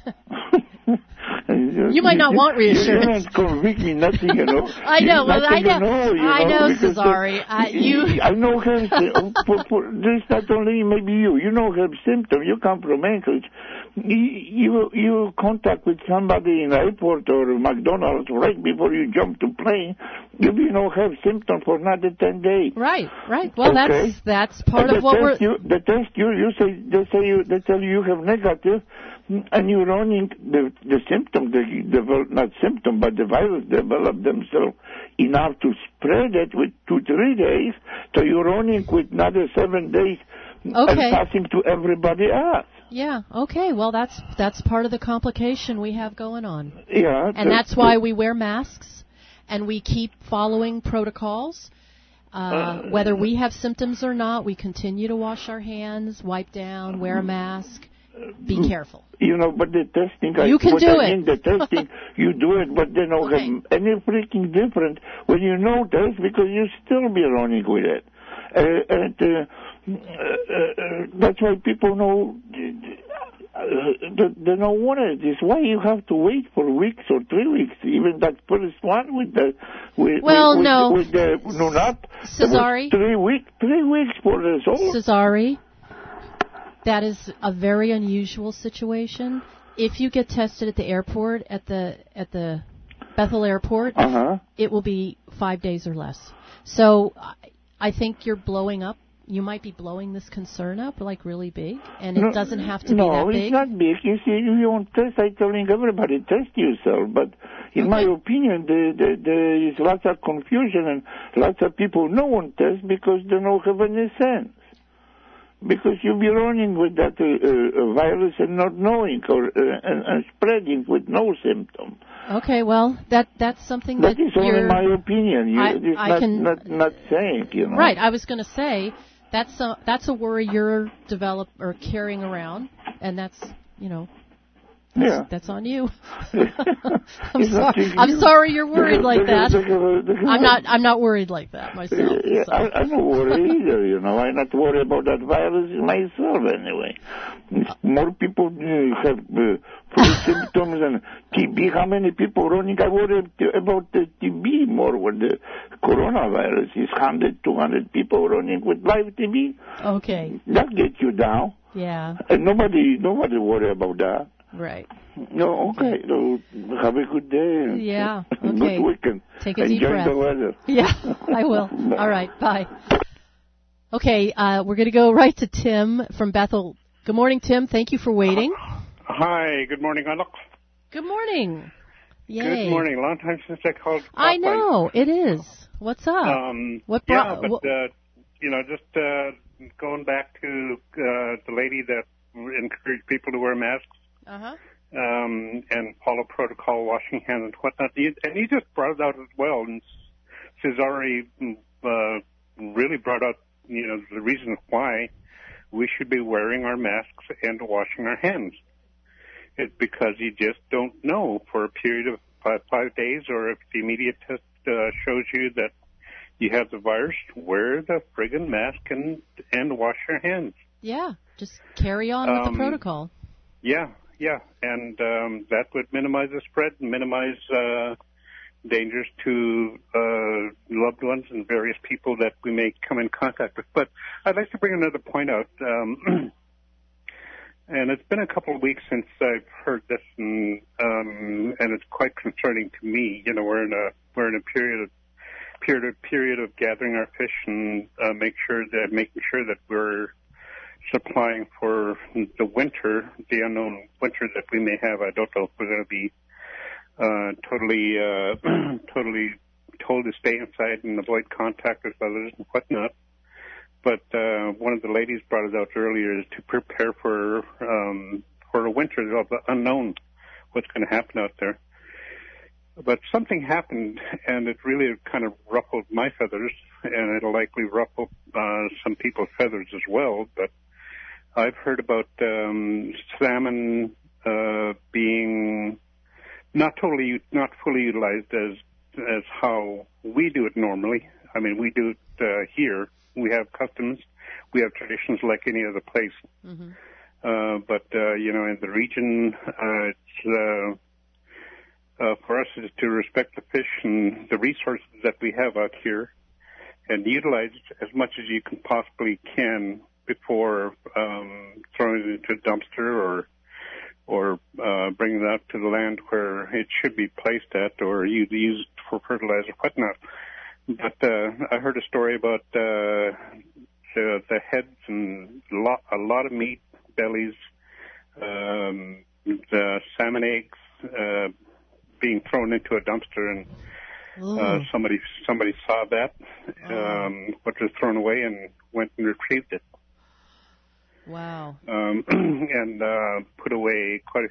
You might not want reassurance. You don't convict me nothing, you know. I know. Well, I know, Cesare. I know have. There's not only maybe you. You know have symptoms. You come from Anchorage. You contact with somebody in the airport or McDonald's right before you jump to plane. You don't have symptoms for another 10 days. Right. Well, okay. that's part of what we're. The test they tell you you have negative. And you're running the symptom, not symptom, but the virus develop themselves enough to spread it with 2-3 days. So you're running with another 7 days and passing to everybody else. Yeah. Okay. Well, that's part of the complication we have going on. Yeah. And that's why we wear masks and we keep following protocols. Whether we have symptoms or not, we continue to wash our hands, wipe down, wear a mask. Be careful. You know, but the testing... You can do it. The testing, you do it, but they don't have any freaking different when you know this, because you still be running with it. That's why people know... they don't want it. It's why you have to wait for weeks or 3 weeks. Even that first one with the... With the Nunat. Cesare? 3 weeks for results. Cesare? That is a very unusual situation. if you get tested at the airport, at the Bethel Airport, it will be 5 days or less. So I think you're blowing up. You might be blowing this concern up like really big, and it doesn't have to be that big. No, it's not big. You see, if you want to test, I'm telling everybody, test yourself. But in my opinion, there is lots of confusion and lots of people no one test because they don't have any sense. Because you'll be running with that virus and not knowing, or and spreading with no symptom. Okay, well, that's something that is only my opinion. It's not saying, you know. Right, I was going to say that's a worry you're carrying around, and that's, you know, that's on you. I'm sorry you're worried like that. I'm not worried like that myself. Yeah, so. I'm not worried either, you know. I'm not worried about that virus myself anyway. More people have flu symptoms and TB. How many people running? I worry about the TB more with the coronavirus. Is 100, 200 people running with live TB. Okay. That gets you down. Yeah. And nobody worry about that. Right. No, okay. So have a good day. Yeah. Okay. Good weekend. Take a deep breath. Enjoy the weather. Yeah, I will. All right. Bye. Okay. We're going to go right to Tim from Bethel. Good morning, Tim. Thank you for waiting. Hi. Good morning, Anuk. Good morning. Yay. Good morning. Long time since I called. I know. It is. What's up? What brought? You know, just going back to the lady that encouraged people to wear masks. And follow protocol, washing hands and whatnot. And he just brought it out as well. And Cesare really brought out, you know, the reason why we should be wearing our masks and washing our hands. It's because you just don't know for a period of 5 days, or if the immediate test shows you that you have the virus, wear the friggin' mask and wash your hands. Yeah, just carry on with the protocol. Yeah, and that would minimize the spread and minimize dangers to loved ones and various people that we may come in contact with. But I'd like to bring another point out, and it's been a couple of weeks since I've heard this, and it's quite concerning to me. You know, we're in a period of gathering our fish and making sure that we're supplying for the winter, the unknown winter that we may have. I don't know if we're going to be totally told to stay inside and avoid contact with others and whatnot. But one of the ladies brought it out earlier is to prepare for a winter of the unknown, what's going to happen out there. But something happened, and it really kind of ruffled my feathers, and it'll likely ruffle some people's feathers as well. But I've heard about salmon being not fully utilized as how we do it normally. I mean, we do it here. We have customs, we have traditions like any other place. But you know, in the region, it's for us is to respect the fish and the resources that we have out here, and utilize as much as you can possibly can before throwing it into a dumpster or bringing it out to the land where it should be placed at, or used for fertilizer or whatnot. But I heard a story about the heads and a lot of meat, bellies, the salmon eggs being thrown into a dumpster, and somebody saw that, what was thrown away, and went and retrieved it. Wow. And put away quite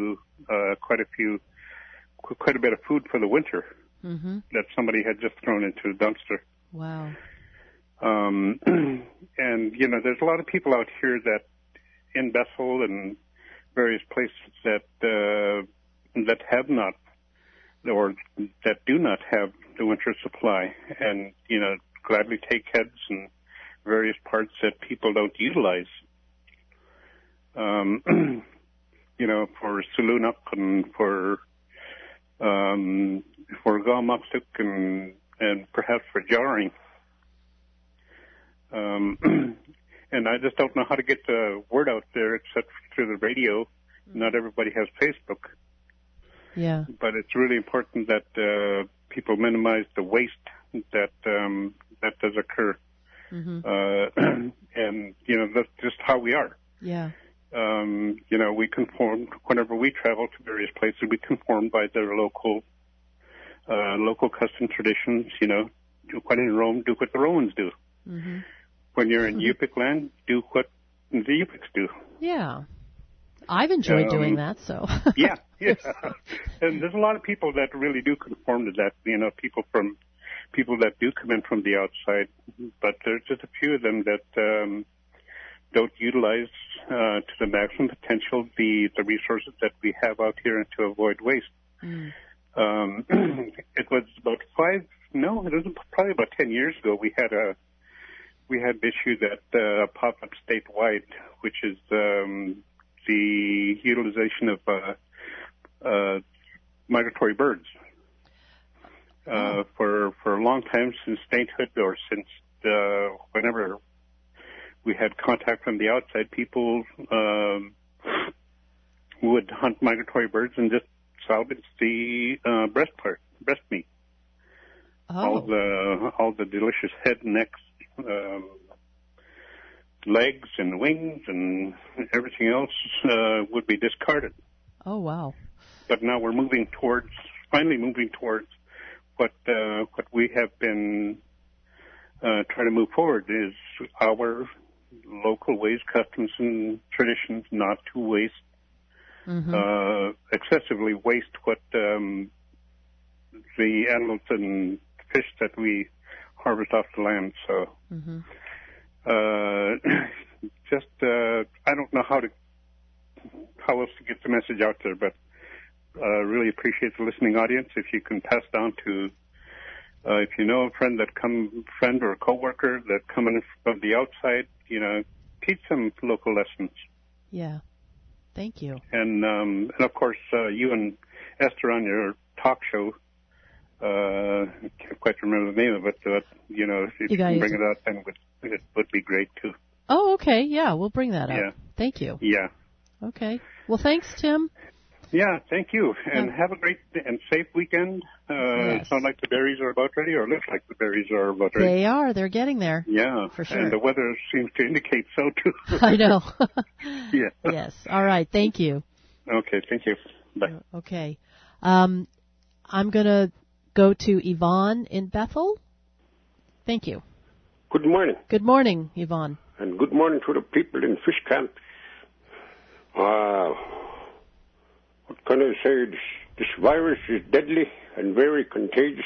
a bit of food for the winter that somebody had just thrown into a dumpster. Wow. And you know, there's a lot of people out here that in Bethel and various places that have not, or that do not have the winter supply, and you know, gladly take heads and various parts that people don't utilize. You know, for Sulunuk and for Gamaksuk and perhaps for jarring. And I just don't know how to get the word out there except through the radio Not everybody has Facebook. Yeah. But it's really important that people minimize the waste that that does occur. And, you know, that's just how we are. Yeah. You know, we conform, whenever we travel to various places, we conform by their local custom traditions, you know. When in Rome, do what the Romans do. When you're in Yupik land, do what the Yupiks do. Yeah. I've enjoyed doing that, so. Yeah. And there's a lot of people that really do conform to that, you know, people that do come in from the outside, but there's just a few of them that don't utilize to the maximum potential the resources that we have out here and to avoid waste. It was it was probably about 10 years ago we had an issue that popped up statewide, which is the utilization of migratory birds. For a long time, since statehood or since whenever we had contact from the outside, people would hunt migratory birds and just salvage the breast meat. All the delicious head, necks, legs, and wings, and everything else would be discarded. Oh wow! But now we're finally moving towards what we have been trying to move forward is our local ways, customs, and traditions not to waste, excessively waste what the animals and fish that we harvest off the land. So, I don't know how else to get the message out there, but really appreciate the listening audience. If you can pass down to, if you know a friend or a coworker that come in from the outside, you know, teach them local lessons. Yeah. Thank you. And of course, you and Esther on your talk show, I can't quite remember the name of it, but, you know, if you can bring it up, then it would be great, too. Oh, okay. Yeah, we'll bring that up. Yeah. Thank you. Yeah. Okay. Well, thanks, Tim. Yeah, thank you. And have a great and safe weekend. It sounds like the berries are about ready, or looks like the berries are about ready. They are. They're getting there. Yeah. For sure. And the weather seems to indicate so, too. I know. Yeah. Yes. All right. Thank you. Okay. Thank you. Bye. Okay. I'm going to go to Yvonne in Bethel. Thank you. Good morning. Good morning, Yvonne. And good morning to the people in fish camps. What can I say? This virus is deadly and very contagious.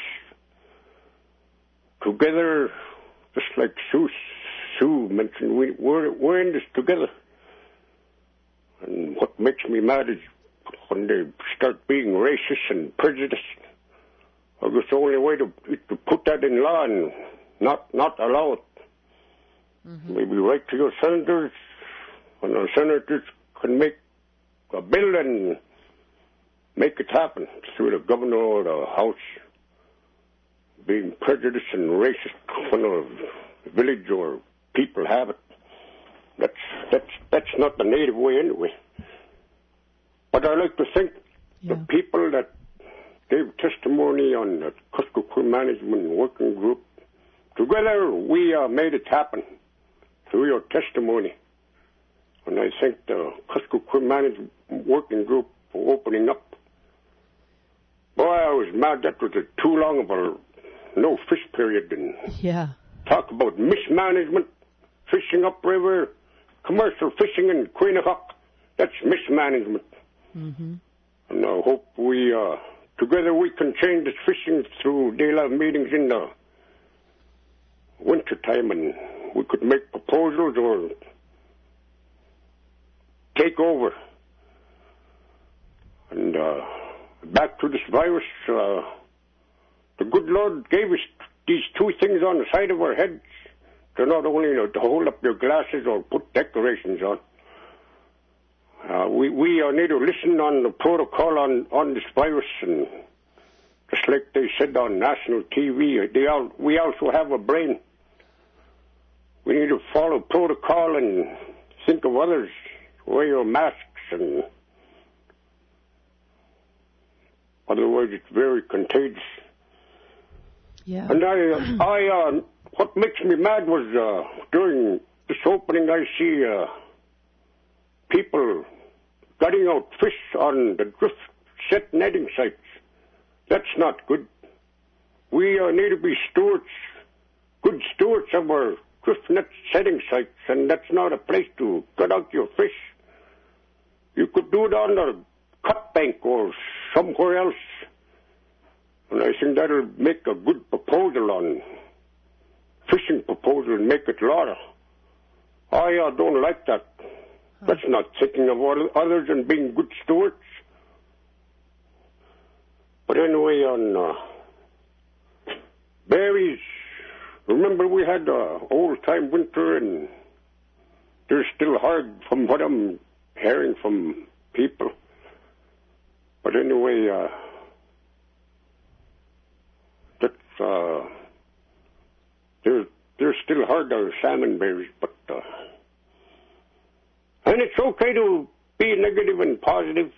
Together, just like Sue mentioned, we're in this together. And what makes me mad is when they start being racist and prejudiced. I guess the only way to put that in law and not allow it. Maybe write to your senators, and our senators can make a bill and make it happen through the governor or the House. Being prejudiced and racist when a village or people have it, that's not the native way anyway. But I like to think the people that gave testimony on the Kuskokwim Management Working Group, together we made it happen through your testimony. And I thank the Kuskokwim Management Working Group for opening up. Boy, I was mad that was too long of a no fish period. And talk about mismanagement, fishing upriver, commercial fishing in Queenahawk. That's mismanagement. And I hope we, together we can change this fishing through daylight meetings in the winter time, and we could make proposals or take over. And back to this virus, the good Lord gave us these two things on the side of our heads to not only to hold up your glasses or put decorations on. We need to listen on the protocol on this virus, and just like they said on national TV, we also have a brain. We need to follow protocol and think of others, wear your masks and Otherwise, it's very contagious. Yeah. And what makes me mad was during this opening, I see people gutting out fish on the drift set netting sites. That's not good. We need to be stewards, good stewards of our drift net setting sites, and that's not a place to gut out your fish. You could do it on the cut bank or somewhere else. And I think that'll make a good proposal on fishing proposal and make it law. I don't like that. That's not thinking of others and being good stewards. But anyway, on berries, remember we had old-time winter, and they're still hard from what I'm hearing from people. But anyway, they're still hard, our salmon berries, but and it's okay to be negative and positive.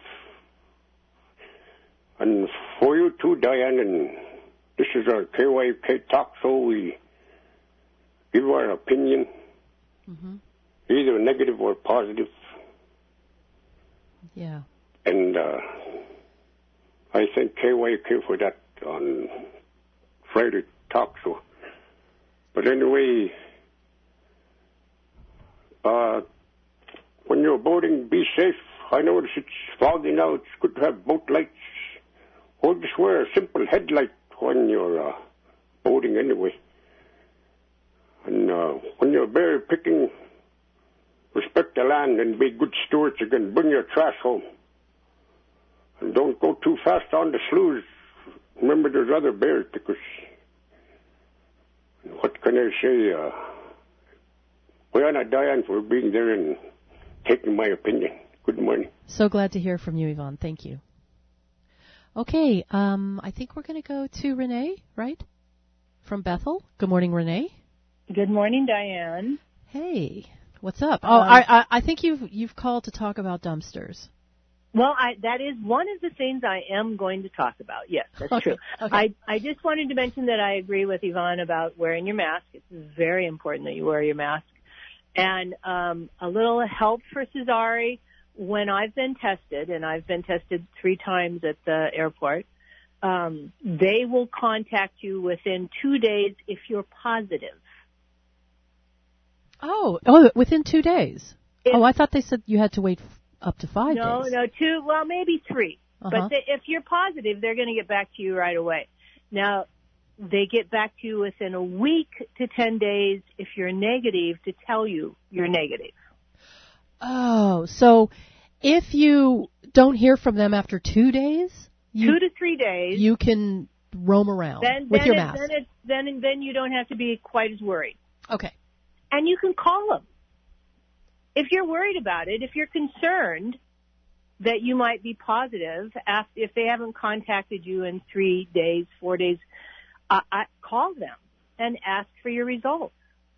And for you too, Diane, and this is our KYUK talk, so we give our opinion, either negative or positive. Yeah. And I thank KYUK for that on Friday talk show. But anyway, when you're boating, be safe. I notice it's foggy now. It's good to have boat lights. Or just wear a simple headlight when you're boating anyway. And when you're berry picking, respect the land and be good stewards. You can bring your trash home. And don't go too fast on the sloughs. Remember, there's other berry pickers. What can I say? Well, Diane, for being there and taking my opinion. Good morning. So glad to hear from you, Yvonne. Thank you. Okay, I think we're going to go to Renee, right? From Bethel. Good morning, Renee. Good morning, Diane. Hey, what's up? I think you've called to talk about dumpsters. Well, that is one of the things I am going to talk about. Yes, that's true. Okay. I just wanted to mention that I agree with Yvonne about wearing your mask. It's very important that you wear your mask. And a little help for Cesare, when I've been tested, and I've been tested 3 times at the airport, they will contact you within 2 days if you're positive. Oh, within 2 days. I thought they said you had to wait up to 5 days. No, 2, well, maybe 3. But if you're positive, they're going to get back to you right away. Now, they get back to you within a week to 10 days if you're negative to tell you you're negative. Oh, so if you don't hear from them after 2 days? 2 to 3 days. You can roam around with your mask. Then you don't have to be quite as worried. Okay. And you can call them. If you're worried about it, if you're concerned that you might be positive, if they haven't contacted you in 3 days, 4 days, call them and ask for your results.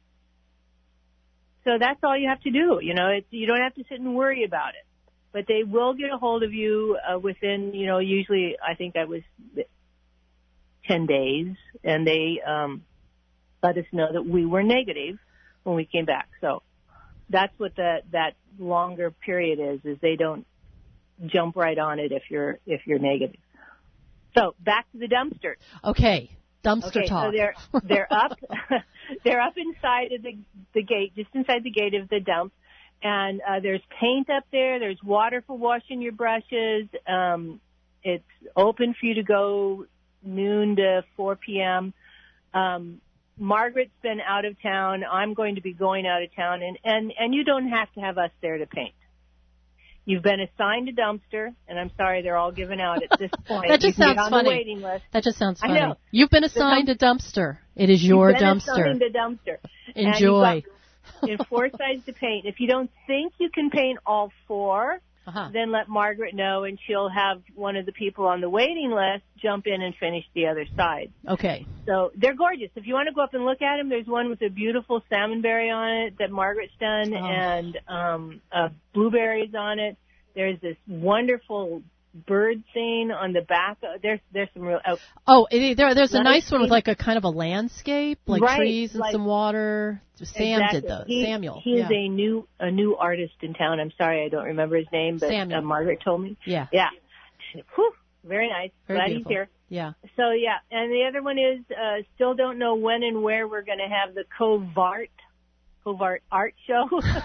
So that's all you have to do. You know, you don't have to sit and worry about it. But they will get a hold of you within, usually I think that was 10 days, and they let us know that we were negative when we came back. So that's what that longer period is they don't jump right on it if you're negative. So back to the dumpsters. Okay. Dumpster talk. So they're up they're up inside of the gate, just inside the gate of the dump, and there's paint up there. There's water for washing your brushes. It's open for you to go noon to 4 p.m. Margaret's been out of town. I'm going to be going out of town, and you don't have to have us there to paint. You've been assigned a dumpster, and I'm sorry they're all given out at this point. That just sounds funny. On the waiting list. That just sounds funny. I know. You've been assigned a dumpster. It is your dumpster. You've been assigned a dumpster. Enjoy. In 4 sizes to paint. If you don't think you can paint all 4, then let Margaret know, and she'll have one of the people on the waiting list jump in and finish the other side. Okay. So they're gorgeous. If you want to go up and look at them, there's one with a beautiful salmonberry on it that Margaret's done, and blueberries on it. There's this wonderful bird thing on the back. There's some real. There's a nice one with like a kind of a landscape, like right, trees and like, some water. Sam exactly. did those. Samuel. He is a new artist in town. I'm sorry I don't remember his name, but Margaret told me. Yeah. Yeah. Whew, very nice. Very Glad beautiful. he's here. Yeah. So yeah, and the other one is still don't know when and where we're going to have the Covart Art Show.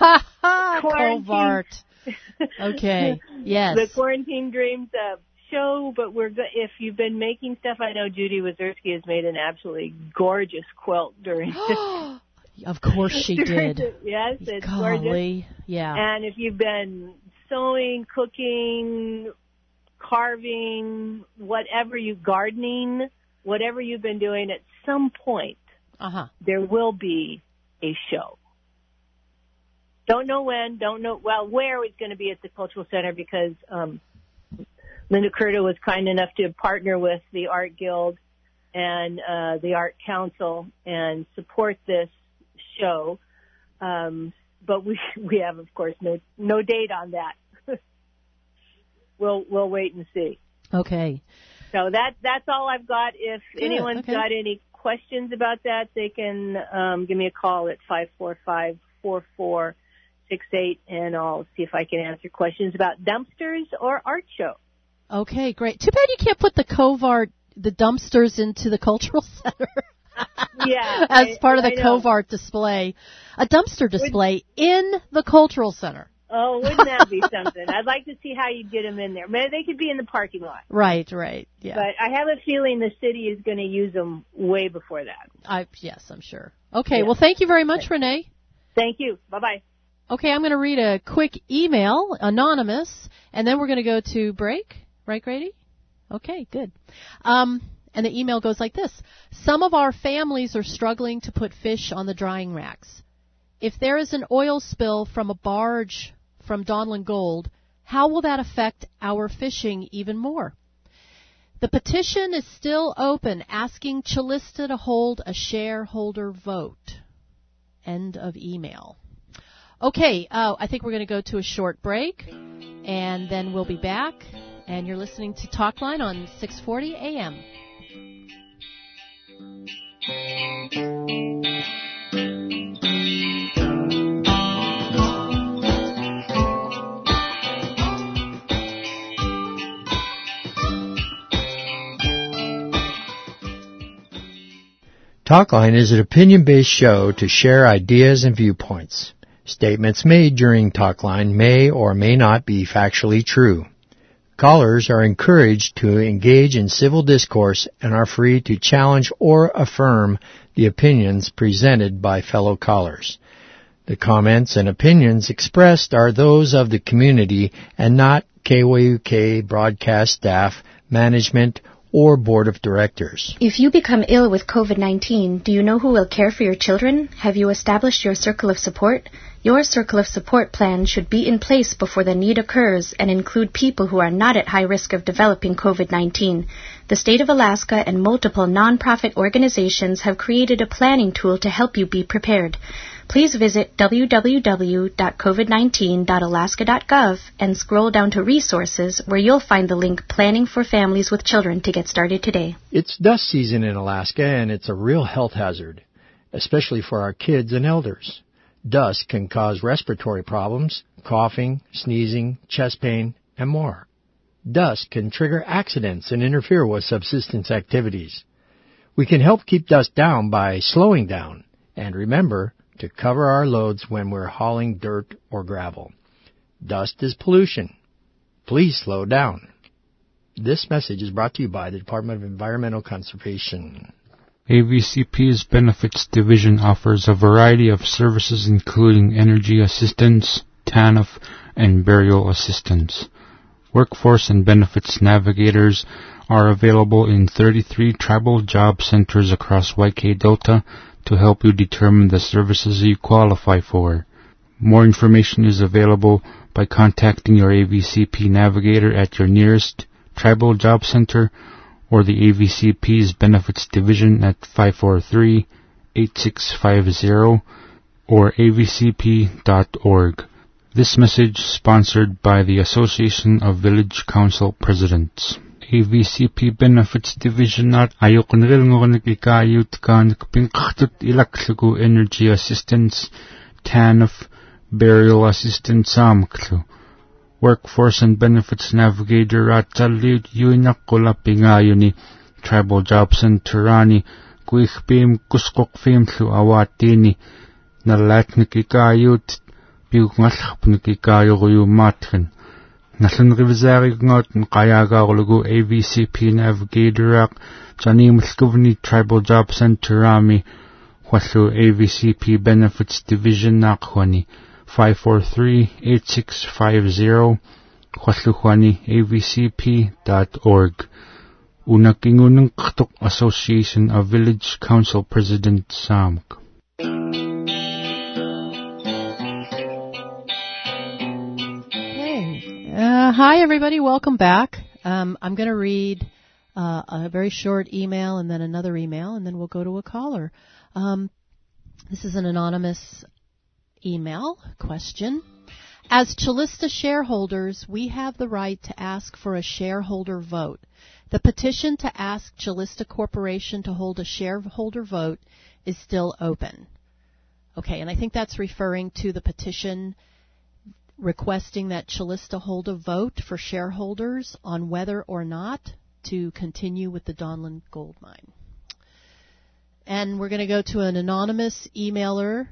Covart. Okay. Yes. The Quarantine Dreams show, but if you've been making stuff, I know Judy Wazerski has made an absolutely gorgeous quilt during this. Of course she did. Yes, it's Golly. gorgeous. Yeah. And if you've been sewing, cooking, carving, gardening, whatever you've been doing, at some point, there will be a show. Don't know when, where it's going to be at the Cultural Center because Linda Curto was kind enough to partner with the Art Guild and the Art Council and support this show. But we have, of course, no date on that. We'll wait and see. Okay. So that's all I've got. If anyone's got any questions about that, they can give me a call at 545-4468, and I'll see if I can answer questions about dumpsters or art show. Okay, great. Too bad you can't put the Covart, the dumpsters, into the Cultural Center. Yeah. As part of the Covart display. A dumpster display in the Cultural Center. Oh, wouldn't that be something? I'd like to see how you'd get them in there. Maybe they could be in the parking lot. Right, yeah. But I have a feeling the city is going to use them way before that. Yes, I'm sure. Okay, well, thank you very much, Renee. Thank you. Bye-bye. Okay, I'm going to read a quick email, anonymous, and then we're going to go to break. Right, Grady? Okay, good. And the email goes like this. Some of our families are struggling to put fish on the drying racks. If there is an oil spill from a barge from Donlin Gold, how will that affect our fishing even more? The petition is still open, asking Chilista to hold a shareholder vote. End of email. Okay, I think we're going to go to a short break, and then we'll be back. And you're listening to Talkline on 640 AM. Talkline is an opinion-based show to share ideas and viewpoints. Statements made during Talkline may or may not be factually true. Callers are encouraged to engage in civil discourse and are free to challenge or affirm the opinions presented by fellow callers. The comments and opinions expressed are those of the community and not KYUK broadcast staff, management, or board of directors. If you become ill with COVID-19, do you know who will care for your children? Have you established your circle of support? Your circle of support plan should be in place before the need occurs and include people who are not at high risk of developing COVID-19. The state of Alaska and multiple nonprofit organizations have created a planning tool to help you be prepared. Please visit www.covid19.alaska.gov and scroll down to resources where you'll find the link Planning for Families with Children to get started today. It's dust season in Alaska and it's a real health hazard, especially for our kids and elders. Dust can cause respiratory problems, coughing, sneezing, chest pain, and more. Dust can trigger accidents and interfere with subsistence activities. We can help keep dust down by slowing down, and remember to cover our loads when we're hauling dirt or gravel. Dust is pollution. Please slow down. This message is brought to you by the Department of Environmental Conservation. AVCP's Benefits Division offers a variety of services including energy assistance, TANF, and burial assistance. Workforce and benefits navigators are available in 33 tribal job centers across YK Delta to help you determine the services you qualify for. More information is available by contacting your AVCP navigator at your nearest tribal job center or the AVCP's Benefits Division at 543-8650 or avcp.org. This message sponsored by the Association of Village Council Presidents. AVCP Benefits Division at ayoknril ngornik ikayut kanik pinkhtut ilaklugu energy assistance TANF burial assistance samklu. Workforce and Benefits Navigator at Talit Yuinakula Pingayuni Tribal Jobs and Turani Kuichbim Kuskok Fimtlu Awatini Nalatnik ikayut Piugnalhapnik ikayu matrin. Nalan Rivzari Gnot and Kayagarlugu AVCP Navigator Janim Skuvni Tribal Job Center Rami Whatlu AVCP Benefits Division Nakwani 543-8650 Whatluhwani avcp.org Unakingunung Ktuk Association of Village Council President Samk. Hi, everybody. Welcome back. I'm going to read a very short email and then another email, and then we'll go to a caller. This is an anonymous email question. As Chilista shareholders, we have the right to ask for a shareholder vote. The petition to ask Chilista Corporation to hold a shareholder vote is still open. Okay, and I think that's referring to the petition requesting that Chilista hold a vote for shareholders on whether or not to continue with the Donlin Gold Mine. And we're going to go to an anonymous emailer.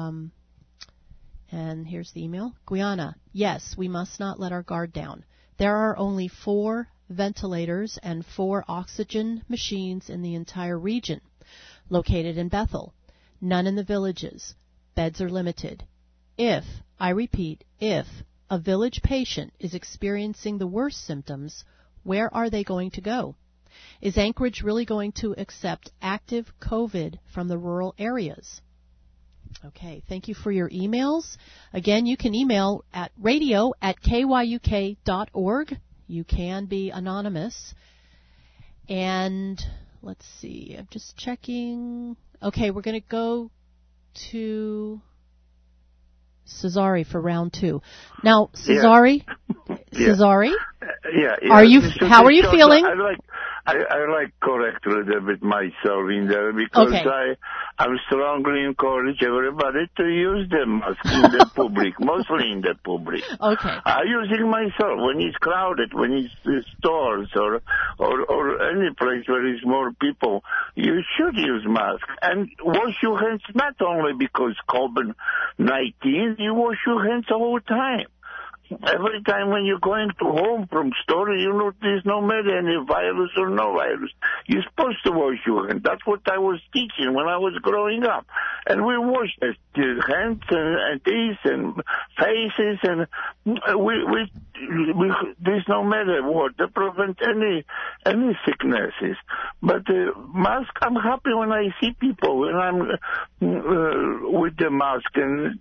And here's the email. Guyana, yes, we must not let our guard down. There are only 4 ventilators and 4 oxygen machines in the entire region, located in Bethel. None in the villages. Beds are limited. If, I repeat, if a village patient is experiencing the worst symptoms, where are they going to go? Is Anchorage really going to accept active COVID from the rural areas? Okay, thank you for your emails. Again, you can email at radio@kyuk.org. You can be anonymous. And let's see, I'm just checking. Okay, we're going to go to Cesare for round 2. Now, Cesare, Cesare, are you? How are you feeling? I like correct a little bit myself in there because I'm strongly encourage everybody to use the mask in the public, mostly in the public. Okay. I'm using myself when it's crowded, when it's stores or any place where there's more people. You should use mask and wash your hands not only because COVID-19, you wash your hands the whole time. Every time when you're going to home from store, you know there's no matter any virus or no virus. You're supposed to wash your hands. That's what I was teaching when I was growing up. And we wash the hands and teeth and faces, and we there's no matter what to prevent any sicknesses. But mask, I'm happy when I see people when I'm with the mask, and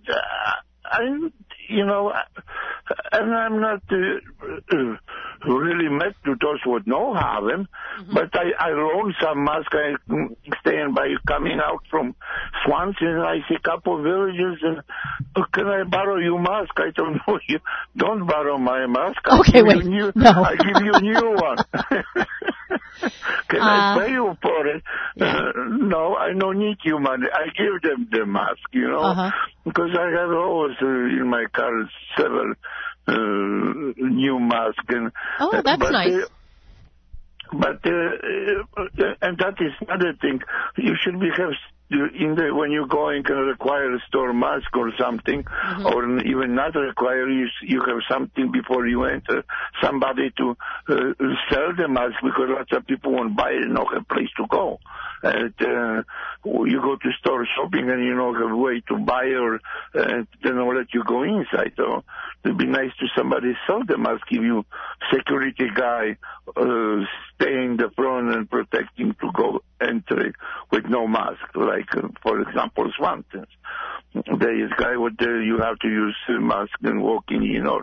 and I'm not really mad to those who don't have them, but I loan some mask. I stand by coming out from Swansea, and I see a couple of villages, and can I borrow your mask? I don't know. You don't borrow my mask. Okay, wait. No. I give you a new one. Can I pay you for it? No, I don't need your money. I give them the mask, because I have always in my car several new masks. That's nice. And that is another thing. You should when you go and can require a store mask or something, or even not require, you have something before you enter, somebody to sell the mask, because lots of people won't buy it, no have a place to go. And you go to store shopping and you don't have a way to buy, or they don't let you go inside. So it'd be nice to somebody sell the mask, give you security guy stay in the front and protecting to go enter with no mask, like for example Swansea. There is guy with you have to use mask and walking in or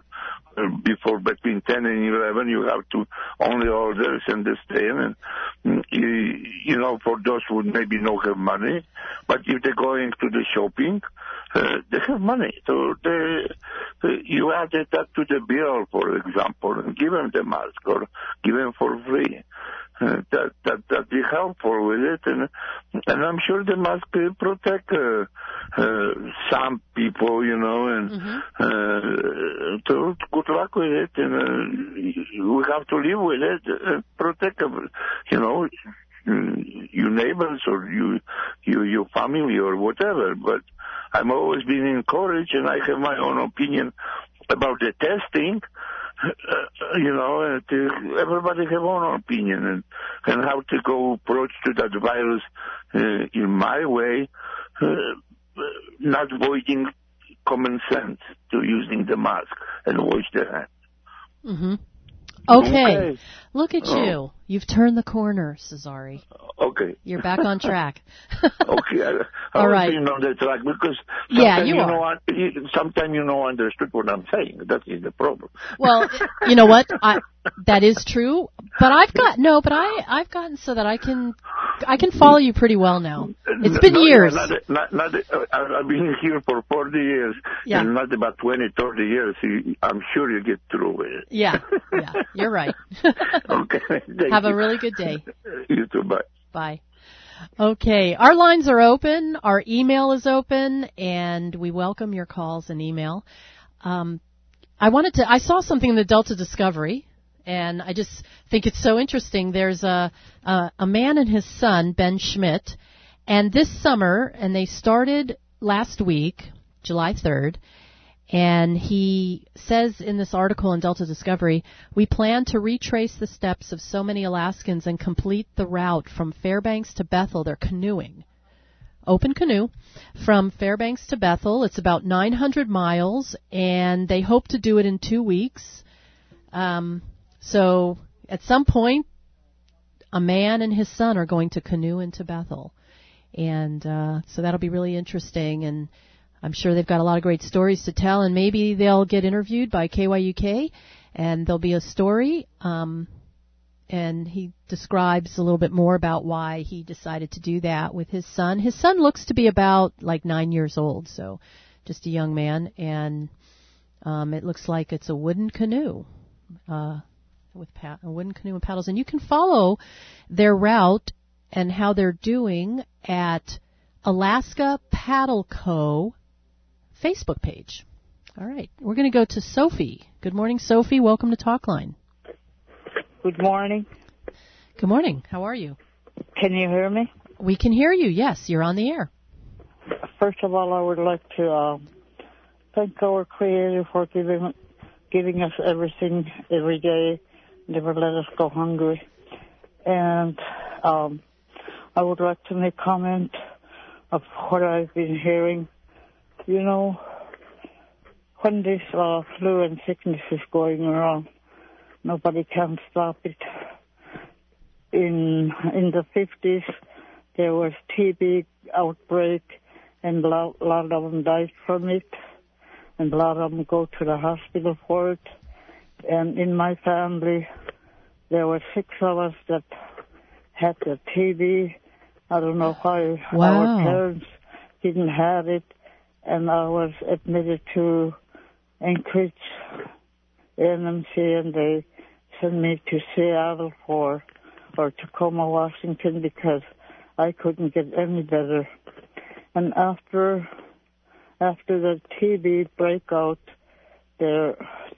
before between 10 and 11, you have to only order and stay in. And, you know, for those who maybe don't have money, but if they're going to the shopping, they have money. So you add that to the bill, for example, and give them the mask or give them for free. That be helpful with it, and I'm sure the mask protect some people, you know, and so good luck with it, and we have to live with it, protect, you know, your neighbors or your family or whatever. But I'm always been encouraged, and I have my own opinion about the testing. You know, everybody have own opinion and how to go approach to that virus in my way, not voiding common sense to using the mask and wash their hands. Mm-hmm. Okay. Look at you. You've turned the corner, Cesare. Okay. You're back on track. Okay. All right. Been on the track because sometimes you don't understood what I'm saying. That is the problem. Well, you know what? That is true. But I've gotten so that I can follow you pretty well now. It's been years. I've been here for 40 years, and not about 20, 30 years. I'm sure you get through with it. Yeah, you're right. Okay. Have a really good day. You too. Bye. Bye. Okay, our lines are open, our email is open, and we welcome your calls and email. I saw something in the Delta Discovery, and I just think it's so interesting. There's a man and his son, Ben Schmidt, and this summer, and they started last week, July 3rd, and he says in this article in Delta Discovery, we plan to retrace the steps of so many Alaskans and complete the route from Fairbanks to Bethel. They're canoeing. Open canoe from Fairbanks to Bethel. It's about 900 miles, and they hope to do it in 2 weeks. So at some point, a man and his son are going to canoe into Bethel. And so that'll be really interesting, and I'm sure they've got a lot of great stories to tell, and maybe they'll get interviewed by KYUK, and there'll be a story, and he describes a little bit more about why he decided to do that with his son. His son looks to be about 9 years old, so just a young man, and it looks like it's a wooden canoe, with a wooden canoe and paddles, and you can follow their route and how they're doing at Alaska Paddle Co. Facebook page. All right. We're going to go to Sophie. Good morning, Sophie. Welcome to Talkline. Good morning. Good morning. How are you? Can you hear me? We can hear you. Yes, you're on the air. First of all, I would like to thank our Creator for giving us everything every day, never let us go hungry. And I would like to make comment of what I've been hearing. You know, when this flu and sickness is going around, nobody can stop it. In the 50s, there was TB outbreak, and a lot of them died from it, and a lot of them go to the hospital for it. And in my family, there were 6 of us that had the TB. I don't know why our parents didn't have it. And I was admitted to Anchorage NMC, and they sent me to Seattle or Tacoma, Washington, because I couldn't get any better. And after the TB breakout, there's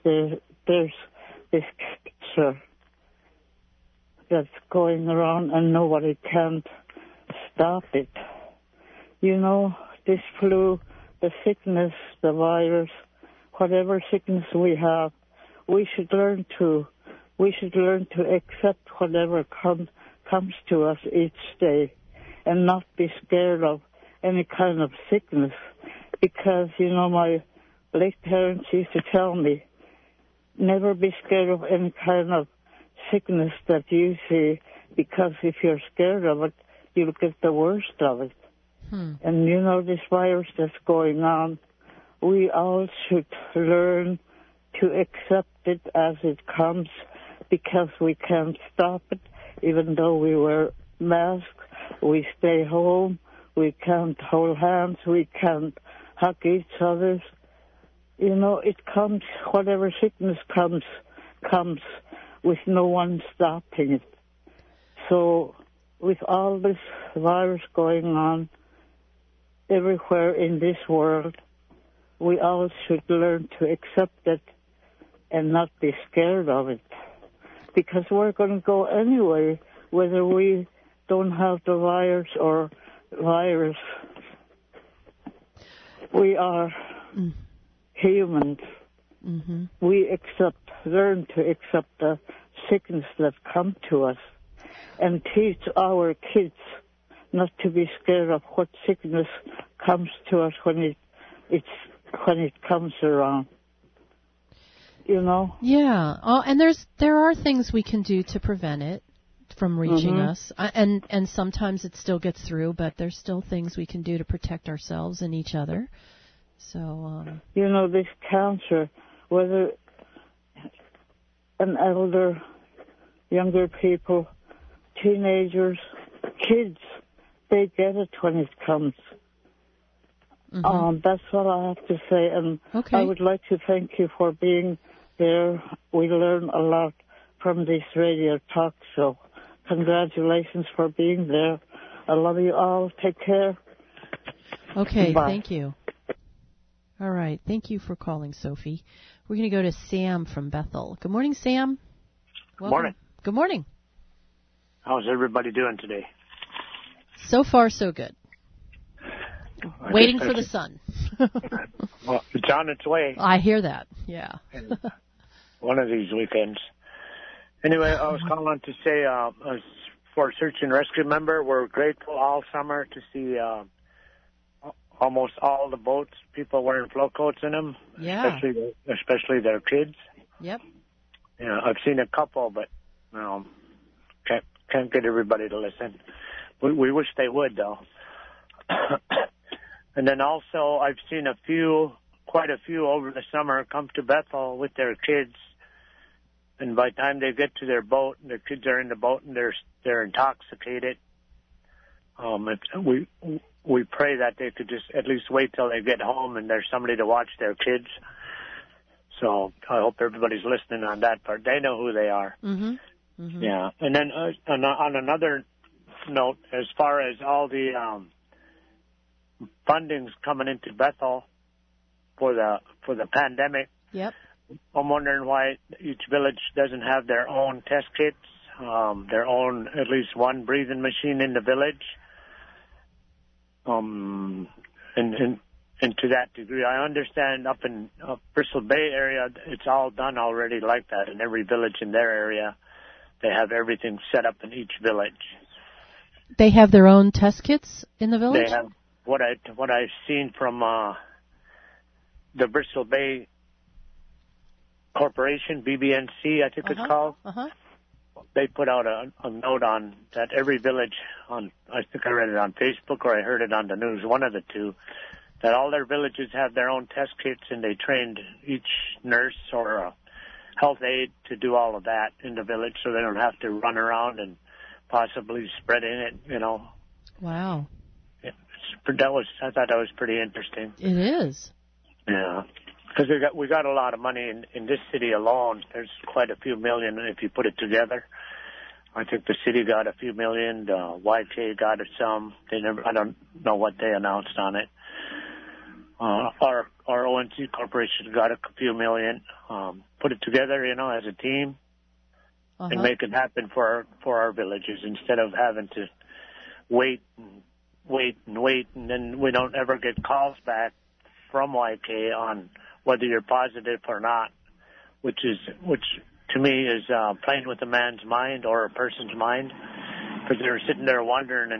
this cancer that's going around, and nobody can stop it. You know, this flu, the sickness, the virus, whatever sickness we have, we should learn to accept whatever comes to us each day, and not be scared of any kind of sickness. Because, you know, my late parents used to tell me, never be scared of any kind of sickness that you see, because if you're scared of it, you'll get the worst of it. And, you know, this virus that's going on, we all should learn to accept it as it comes, because we can't stop it. Even though we wear masks, we stay home, we can't hold hands, we can't hug each other. You know, it comes, whatever sickness comes with no one stopping it. So with all this virus going on everywhere in this world, we all should learn to accept it and not be scared of it. Because we're going to go anyway, whether we don't have the virus or virus. We are humans. Mm-hmm. We learn to accept the sickness that come to us, and teach our kids not to be scared of what sickness comes to us when it comes around. You know? Yeah. And there are things we can do to prevent it from reaching us. And sometimes it still gets through, but there's still things we can do to protect ourselves and each other. So, you know, this cancer, whether an elder, younger people, teenagers, kids, they get it when it comes. That's what I have to say. And I would like to thank you for being there. We learn a lot from this radio talk show. Congratulations for being there. I love you all. Take care. Okay, Bye. Thank you. All right, thank you for calling, Sophie. We're going to go to Sam from Bethel. Good morning, Sam. Welcome. Morning. Good morning. How's everybody doing today? So far, so good. Waiting for the sun. Well, it's on its way. I hear that, yeah. One of these weekends. Anyway, I was calling to say, for Search and Rescue member, we're grateful all summer to see almost all the boats, people wearing float coats in them. Yeah. Especially their kids. Yep. Yeah, I've seen a couple, but can't get everybody to listen. We wish they would, though. And then also, I've seen quite a few over the summer come to Bethel with their kids, and by the time they get to their boat, and their kids are in the boat, and they're intoxicated. We pray that they could just at least wait till they get home and there's somebody to watch their kids. So I hope everybody's listening on that part. They know who they are. Mm-hmm. Mm-hmm. Yeah. And then on another note, as far as all the fundings coming into Bethel for the pandemic, yep. I'm wondering why each village doesn't have their own test kits, their own at least one breathing machine in the village. And to that degree, I understand up in Bristol Bay area, it's all done already like that. In every village in their area, they have everything set up in each village. They have their own test kits in the village? They have what I've seen from the Bristol Bay Corporation, BBNC, I think it's called. Uh-huh. They put out a note on that every village I think I read it on Facebook or I heard it on the news, one of the two, that all their villages have their own test kits and they trained each nurse or a health aide to do all of that in the village so they don't have to run around and possibly spreading it, you know. Wow. I thought that was pretty interesting. It is. Yeah. Because we got a lot of money in this city alone. There's quite a few million if you put it together. I think the city got a few million. YK got some. I don't know what they announced on it. Our ONC Corporation got a few million. Put it together, you know, as a team, and make it happen for our villages instead of having to wait, and then we don't ever get calls back from YK on whether you're positive or not, which to me is playing with a man's mind or a person's mind, because they're sitting there wondering.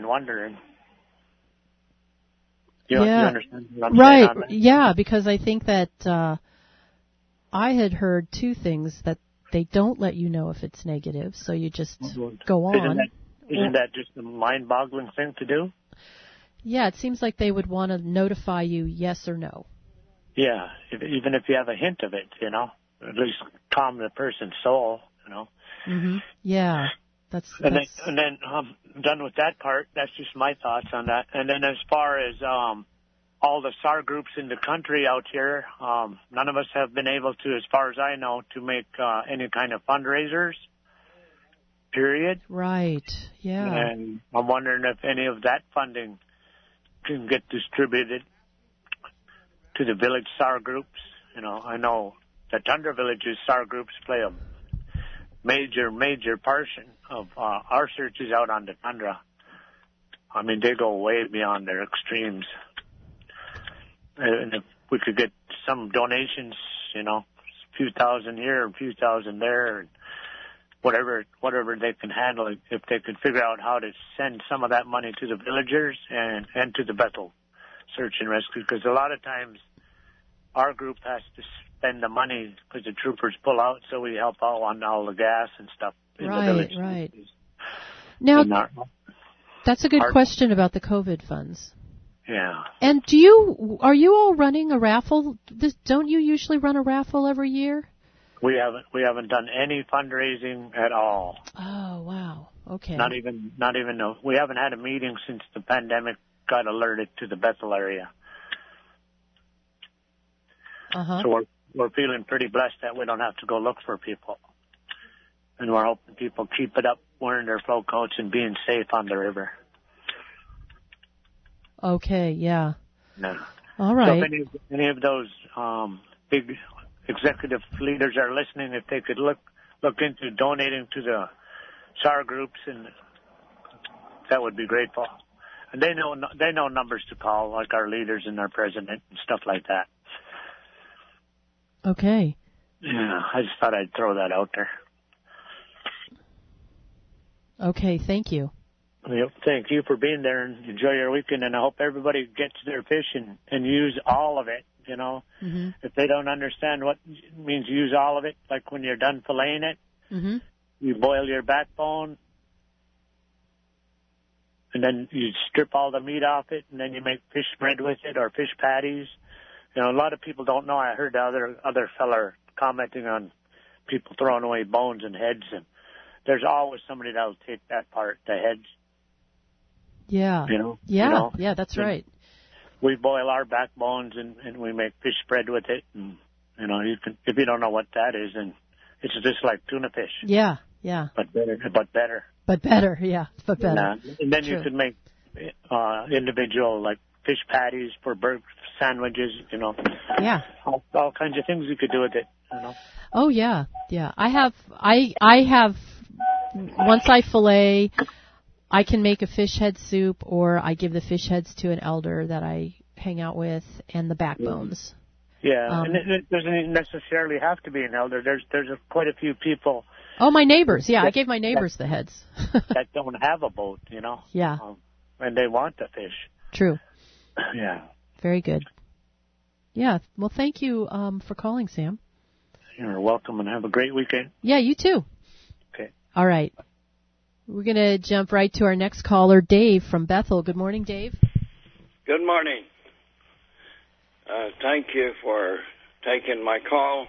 You understand what I'm saying on that? Yeah, because I think that I had heard two things, that they don't let you know if it's negative, so you just go on. Isn't that just a mind-boggling thing to do? Yeah, it seems like they would want to notify you yes or no. Yeah, even if you have a hint of it, you know. at least calm the person's soul, Mm-hmm. Yeah. And then I'm done with that part. That's just my thoughts on that. And then as far as all the SAR groups in the country out here, none of us have been able to, as far as I know, to make any kind of fundraisers, period. Right, yeah. And I'm wondering if any of that funding can get distributed to the village SAR groups. I know the Tundra Village's SAR groups play a major portion of our searches out on the tundra. I mean, they go way beyond their extremes. And if we could get some donations, a few thousand here, a few thousand there, and whatever they can handle, if they could figure out how to send some of that money to the villagers and to the Bethel Search and Rescue, because a lot of times our group has to spend the money because the troopers pull out, so we help out on all the gas and stuff in the village. Right. Now, that's a good question about the COVID funds. Yeah. And are you all running a raffle? Don't you usually run a raffle every year? We haven't done any fundraising at all. Oh, wow. Okay. Not even we haven't had a meeting since the pandemic got alerted to the Bethel area. So we're feeling pretty blessed that we don't have to go look for people. And we're hoping people keep it up, wearing their float coats and being safe on the river. Okay, yeah. No. All right. So if any of those big executive leaders are listening, if they could look into donating to the SAR groups, and that would be grateful. And they know numbers to call, like our leaders and our president and stuff like that. Okay. Yeah, I just thought I'd throw that out there. Okay, thank you. Yep, thank you for being there, and enjoy your weekend, and I hope everybody gets their fish and use all of it, Mm-hmm. If they don't understand what it means use all of it, like when you're done filleting it, mm-hmm. you boil your backbone, and then you strip all the meat off it, and then you make fish bread with it or fish patties. A lot of people don't know. I heard the other fella commenting on people throwing away bones and heads, and there's always somebody that'll take that part, the heads. Yeah. Yeah, that's right. We boil our backbones and we make fish bread with it, and you can, if you don't know what that is, and it's just like tuna fish. Yeah. But better. But better, yeah. But better. And then you can make individual like fish patties for burger sandwiches, Yeah. All kinds of things you could do with it, Oh yeah. I have once I fillet, I can make a fish head soup, or I give the fish heads to an elder that I hang out with, and the backbones. Yeah, and it doesn't necessarily have to be an elder. There's quite a few people. Oh, my neighbors. Yeah, I gave my neighbors the heads. that don't have a boat, Yeah. And they want the fish. True. Yeah. Very good. Yeah. Well, thank you for calling, Sam. You're welcome, and have a great weekend. Yeah, you too. Okay. All right. We're going to jump right to our next caller, Dave from Bethel. Good morning, Dave. Good morning. Thank you for taking my call.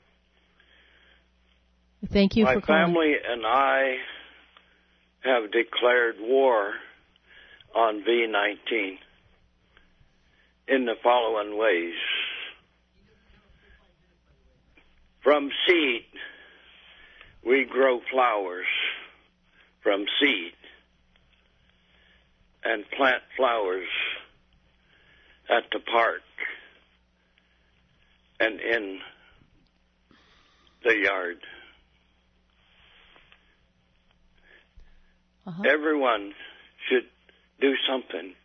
Thank you for calling. My family and I have declared war on V19 in the following ways. From seed, we grow flowers from seed and plant flowers at the park and in the yard. Everyone should do something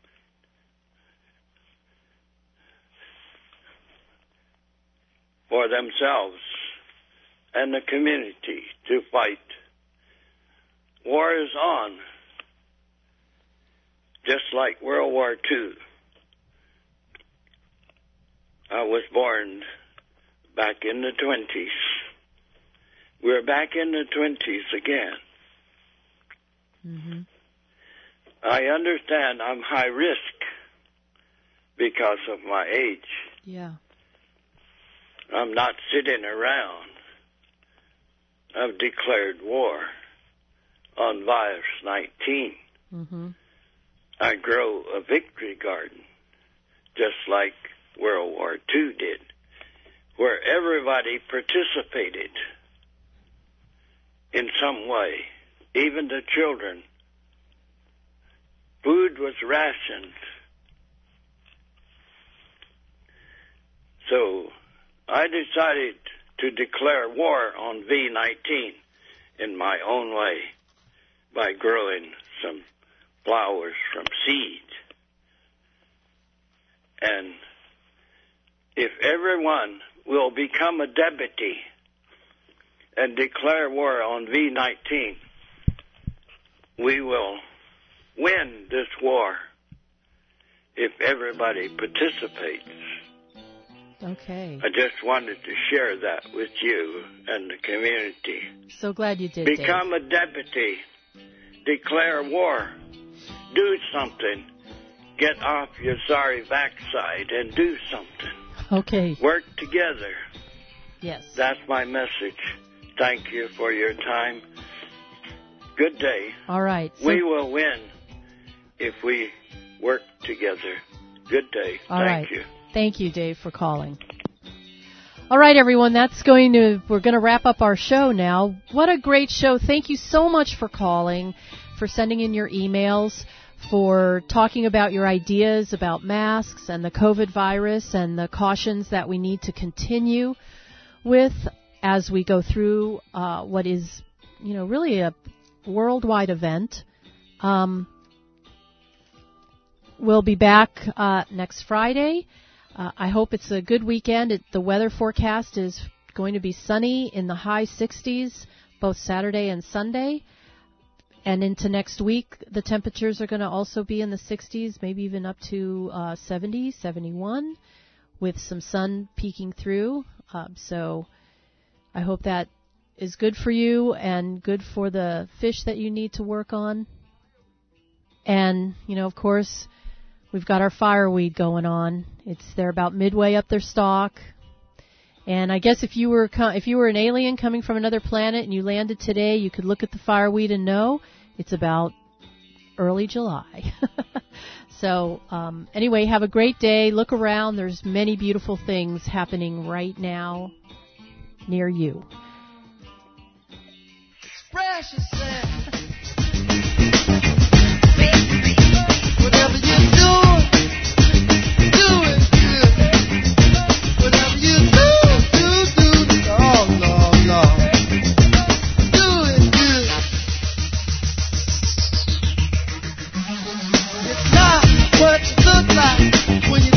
for themselves and the community to fight. War is on, just like World War II. I was born back in the 20s. We're back in the 20s again. Mm-hmm. I understand I'm high risk because of my age. Yeah. I'm not sitting around. I've declared war on virus 19. Mm-hmm. I grow a victory garden, just like World War II did, where everybody participated in some way, even the children. Food was rationed. So I decided to declare war on V19 in my own way by growing some flowers from seed. And if everyone will become a deputy and declare war on V19, we will win this war if everybody participates. Okay. I just wanted to share that with you and the community. So glad you did, Become Dave. a deputy. Declare war. Do something. Get off your sorry backside and do something. Okay. Work together. Yes. That's my message. Thank you for your time. Good day. All right. So, we will win if we work together. Good day. Thank you. Thank you, Dave, for calling. All right, everyone, we're going to wrap up our show now. What a great show. Thank you so much for calling, for sending in your emails, for talking about your ideas about masks and the COVID virus and the cautions that we need to continue with as we go through what is, really a worldwide event. We'll be back next Friday. I hope it's a good weekend. The weather forecast is going to be sunny in the high 60s, both Saturday and Sunday. And into next week, the temperatures are going to also be in the 60s, maybe even up to 70, 71, with some sun peeking through. So I hope that is good for you and good for the fish that you need to work on. And, of course, we've got our fireweed going on. They're about midway up their stalk. And I guess if you were an alien coming from another planet and you landed today, you could look at the fireweed and know it's about early July. So anyway, have a great day. Look around. There's many beautiful things happening right now near you. Express yourself. Whatever you do it good. Whatever you do. Oh, no. Do it good. It's not what it looks like when you